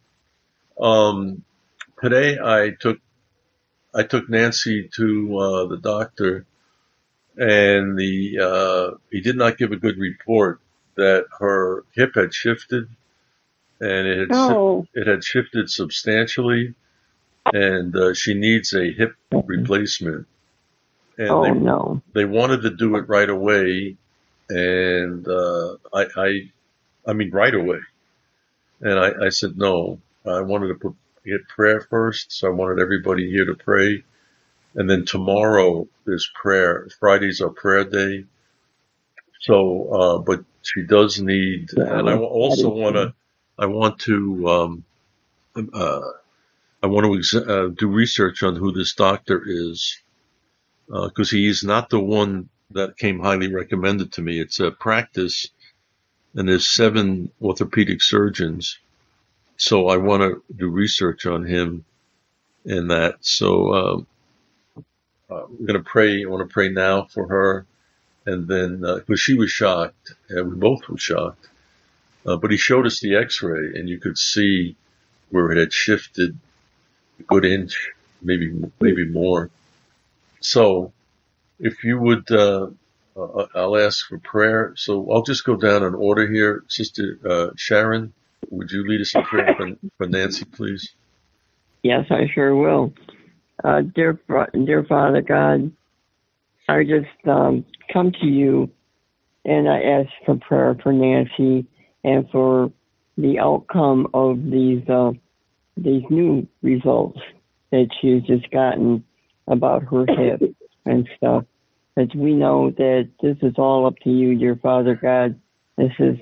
B: Today I took Nancy to the doctor, and he did not give a good report that her hip had shifted, and it had shifted substantially, and she needs a hip replacement. And they wanted to do it right away, and I mean right away. And I said no. I wanted to get prayer first, so I wanted everybody here to pray. And then tomorrow there's prayer. Friday's our prayer day. So, but she does need, and I also want to do research on who this doctor is, because he is not the one that came highly recommended to me. It's a practice, and there's 7 orthopedic surgeons. So I want to do research on him and that. So we're going to pray. I want to pray now for her. And then, because she was shocked, and we both were shocked. But he showed us the x-ray, and you could see where it had shifted a good inch, maybe more. So if you would I'll ask for prayer. So I'll just go down in order here. Sister Sharon, would you lead us in prayer for Nancy, please?
C: Yes, I sure will. Dear Father God, I just come to you and I ask for prayer for Nancy and for the outcome of these new results that she's just gotten about her hip and stuff. As we know that this is all up to you, dear Father God. This is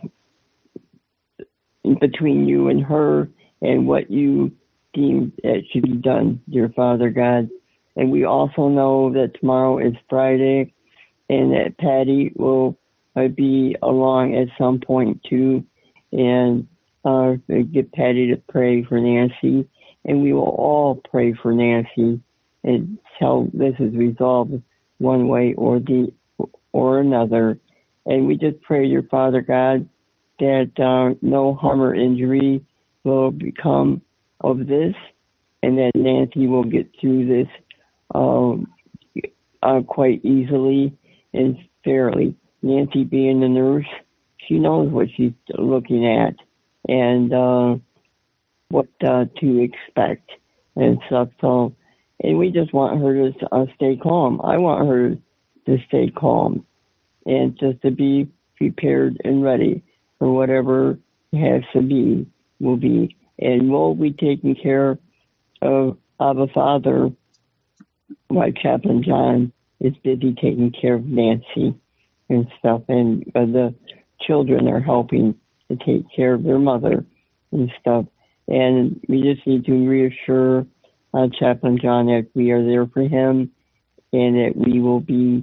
C: between you and her and what you deem that should be done, dear Father God. And we also know that tomorrow is Friday and that Patty will be along at some point too. And get Patty to pray for Nancy. And we will all pray for Nancy until this is resolved one way or another. And we just pray, dear Father God, that no harm or injury will become of this, and that Nancy will get through this quite easily and fairly. Nancy being a nurse, she knows what she's looking at and what to expect and stuff. So, and we just want her to stay calm. I want her to stay calm and just to be prepared and ready for whatever has to be, will be. And we'll be taking care of Abba Father while Chaplain John is busy taking care of Nancy and stuff. And the children are helping to take care of their mother and stuff. And we just need to reassure Chaplain John that we are there for him and that we will be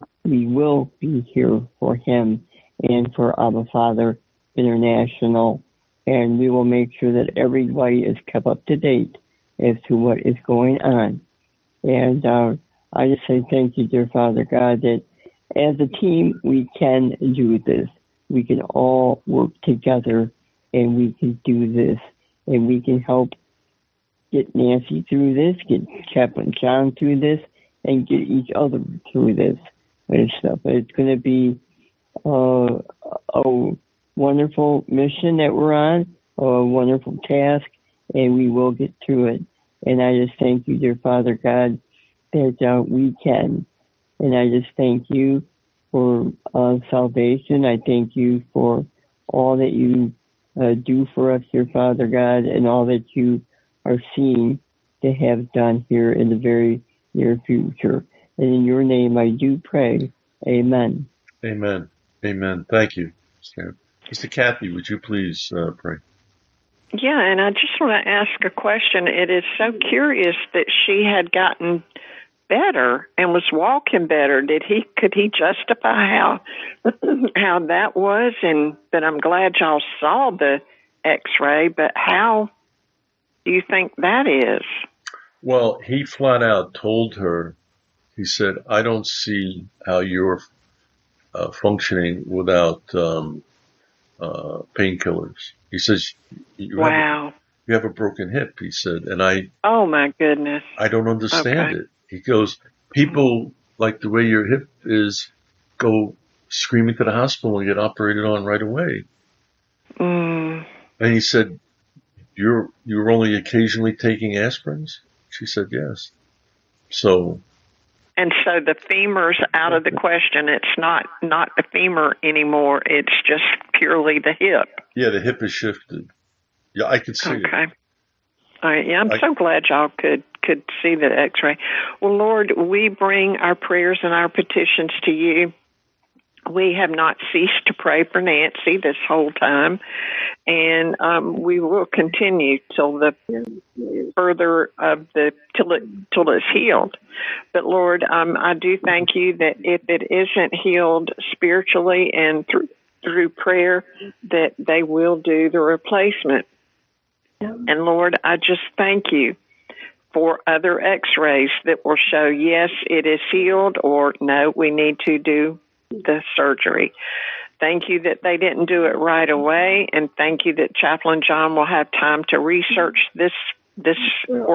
C: here for him and for Abba Father International. And we will make sure that everybody is kept up to date as to what is going on. And I just say thank you, dear Father God, that as a team, we can do this. We can all work together and we can do this. And we can help get Nancy through this, get Chaplain John through this, and get each other through this and stuff. It's going to be a wonderful mission that we're on, a wonderful task, and we will get through it. And I just thank you, dear Father God, that we can. And I just thank you for salvation. I thank you for all that you do for us, dear Father God, and all that you are seeing to have done here in the very near future. And in your name I do pray. Amen.
B: Amen. Amen. Thank you, Sister Kathy, would you please pray?
D: Yeah, and I just want to ask a question. It is so curious that she had gotten better and was walking better. Could he justify how that was? But I'm glad y'all saw the X-ray. But how do you think that is?
B: Well, he flat out told her. He said, "I don't see how you're functioning without painkillers." He says, "You have a broken hip." He said, and
D: oh my goodness,
B: I don't understand it. He goes, people like the way your hip is go screaming to the hospital and get operated on right away. And he said, you're only occasionally taking aspirins? She said, yes.
D: And so the femur's out of the question. It's not the femur anymore. It's just purely the hip.
B: Yeah, the hip is shifted. Yeah, I could see it.
D: Okay. All right. Yeah, I'm so glad y'all could see the X-ray. Well, Lord, we bring our prayers and our petitions to you. We have not ceased to pray for Nancy this whole time, and we will continue till it's healed. But Lord, I do thank you that if it isn't healed spiritually and through prayer, that they will do the replacement. And Lord, I just thank you for other X-rays that will show yes, it is healed, or no, we need to do the surgery. Thank you that they didn't do it right away, and thank you that Chaplain John will have time to research this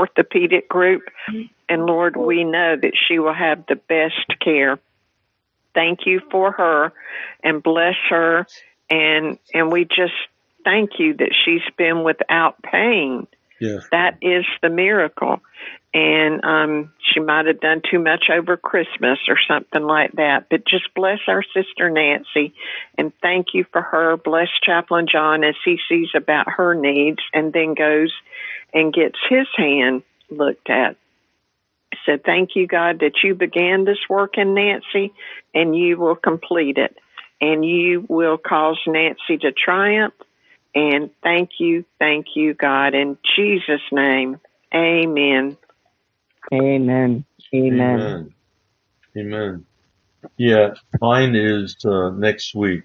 D: orthopedic group. And Lord, we know that she will have the best care thank you for her and bless her. And we just thank you that she's been without pain.
B: Yeah.
D: That is the miracle. And she might have done too much over Christmas or something like that. But just bless our sister Nancy and thank you for her. Bless Chaplain John as he sees about her needs and then goes and gets his hand looked at. So thank you, God, that you began this work in Nancy and you will complete it. And you will cause Nancy to triumph. And thank you, God. In Jesus' name, amen.
C: Amen. Amen.
B: Amen. Yeah, mine is next week.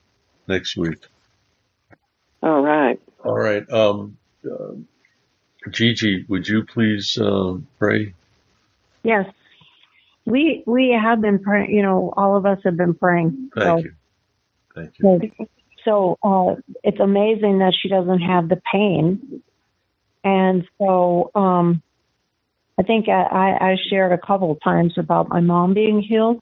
D: All right.
B: All right. Gigi, would you please pray?
E: Yes. We have been praying, all of us have been praying.
B: Thank you.
E: So it's amazing that she doesn't have the pain. And so I think I shared a couple of times about my mom being healed.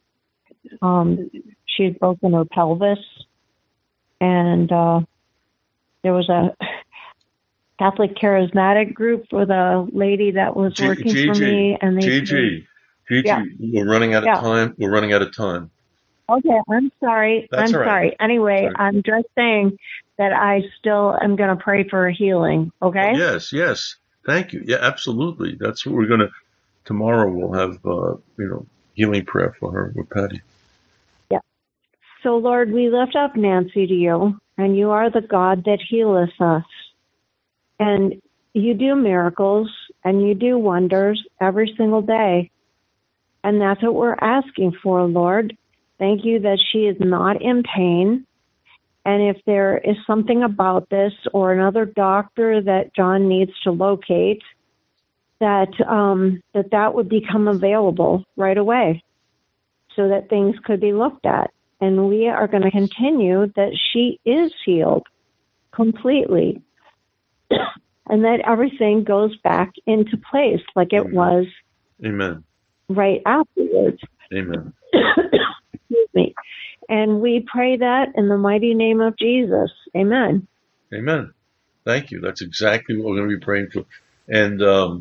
E: She had broken her pelvis. And there was a Catholic charismatic group with a lady that was working for me. And
B: Gigi,
E: yeah.
B: We're running out of time. We're running out of time.
E: Okay, I'm sorry.
B: That's all right.
E: Sorry. Anyway,
B: Sorry.
E: I'm just saying that I still am going to pray for healing, okay?
B: Yes. Thank you. Yeah, absolutely. That's what we're going to, tomorrow we'll have, healing prayer for her with Patty.
E: Yeah. So, Lord, we lift up Nancy to you, and you are the God that healeth us. And you do miracles, and you do wonders every single day. And that's what we're asking for, Lord. Thank you that she is not in pain. And if there is something about this or another doctor that John needs to locate, that would become available right away so that things could be looked at. And we are going to continue that she is healed completely and that everything goes back into place like it was
B: Amen.
E: Right afterwards.
B: Amen.
E: Excuse me. And we pray that in the mighty name of Jesus. Amen.
B: Amen. Thank you. That's exactly what we're going to be praying for. And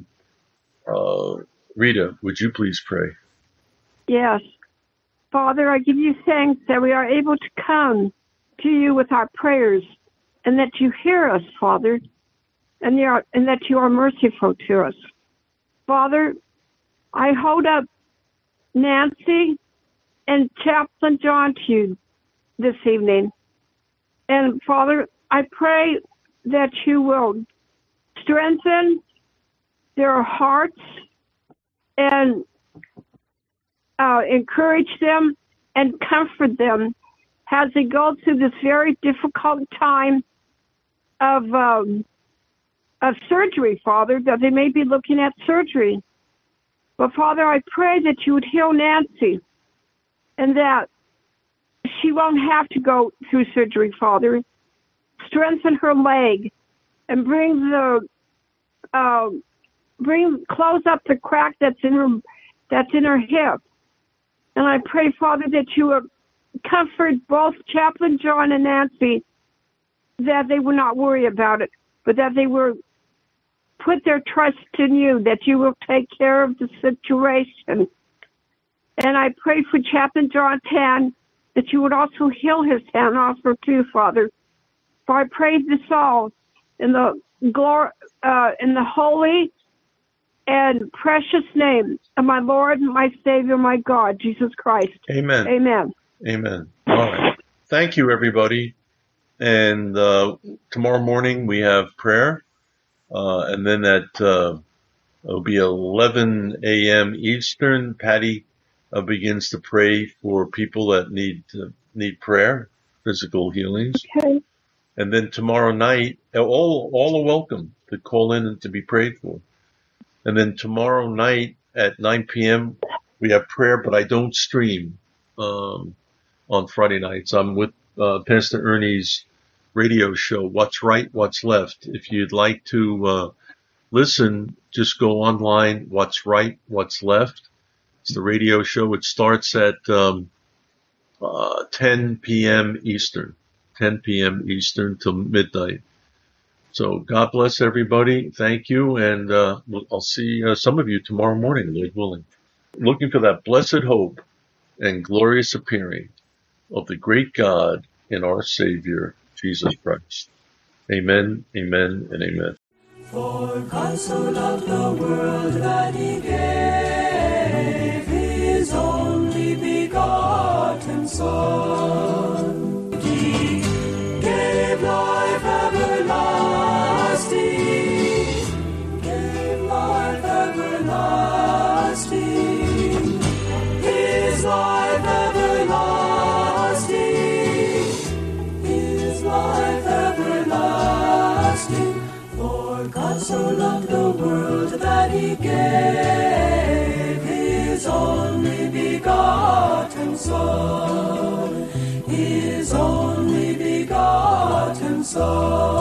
B: Rita, would you please pray?
F: Yes. Father, I give you thanks that we are able to come to you with our prayers and that you hear us, Father, and that you are merciful to us. Father, I hold up Nancy and Chaplain John to you this evening. And Father, I pray that you will strengthen their hearts and encourage them and comfort them as they go through this very difficult time of surgery, Father, that they may be looking at surgery. But Father, I pray that you would heal Nancy and that she won't have to go through surgery, Father. Strengthen her leg and close up the crack that's in her hip. And I pray, Father, that you would comfort both Chaplain John and Nancy, that they would not worry about it, but that they will put their trust in you, that you will take care of the situation. And I pray for Chaplain John's hand, that you would also heal his hand also too, Father. For I pray this all in the holy and precious name of my Lord and my Savior, my God, Jesus Christ.
B: Amen.
F: Amen.
B: Amen. All right. Thank you, everybody. And tomorrow morning we have prayer. And then it'll be 11 a.m. Eastern. Patty begins to pray for people that need prayer, physical healings.
F: Okay.
B: And then tomorrow night, all are welcome to call in and to be prayed for. And then tomorrow night at 9 p.m. we have prayer, but I don't stream on Friday nights. I'm with Pastor Ernie's radio show, What's Right, What's Left. If you'd like to listen, just go online, What's Right, What's Left. It's the radio show. It starts at 10 p.m. Eastern. 10 p.m. Eastern till midnight. So God bless everybody. Thank you. And I'll see some of you tomorrow morning, Lord willing. Looking for that blessed hope and glorious appearing of the great God and our Savior, Jesus Christ. Amen, amen, and amen.
H: For God so loved the world that he gave his only begotten Son. He gave life everlasting, gave life everlasting, his life everlasting, his life everlasting. For God so loved the world that he gave his only begotten Son, his only begotten Son.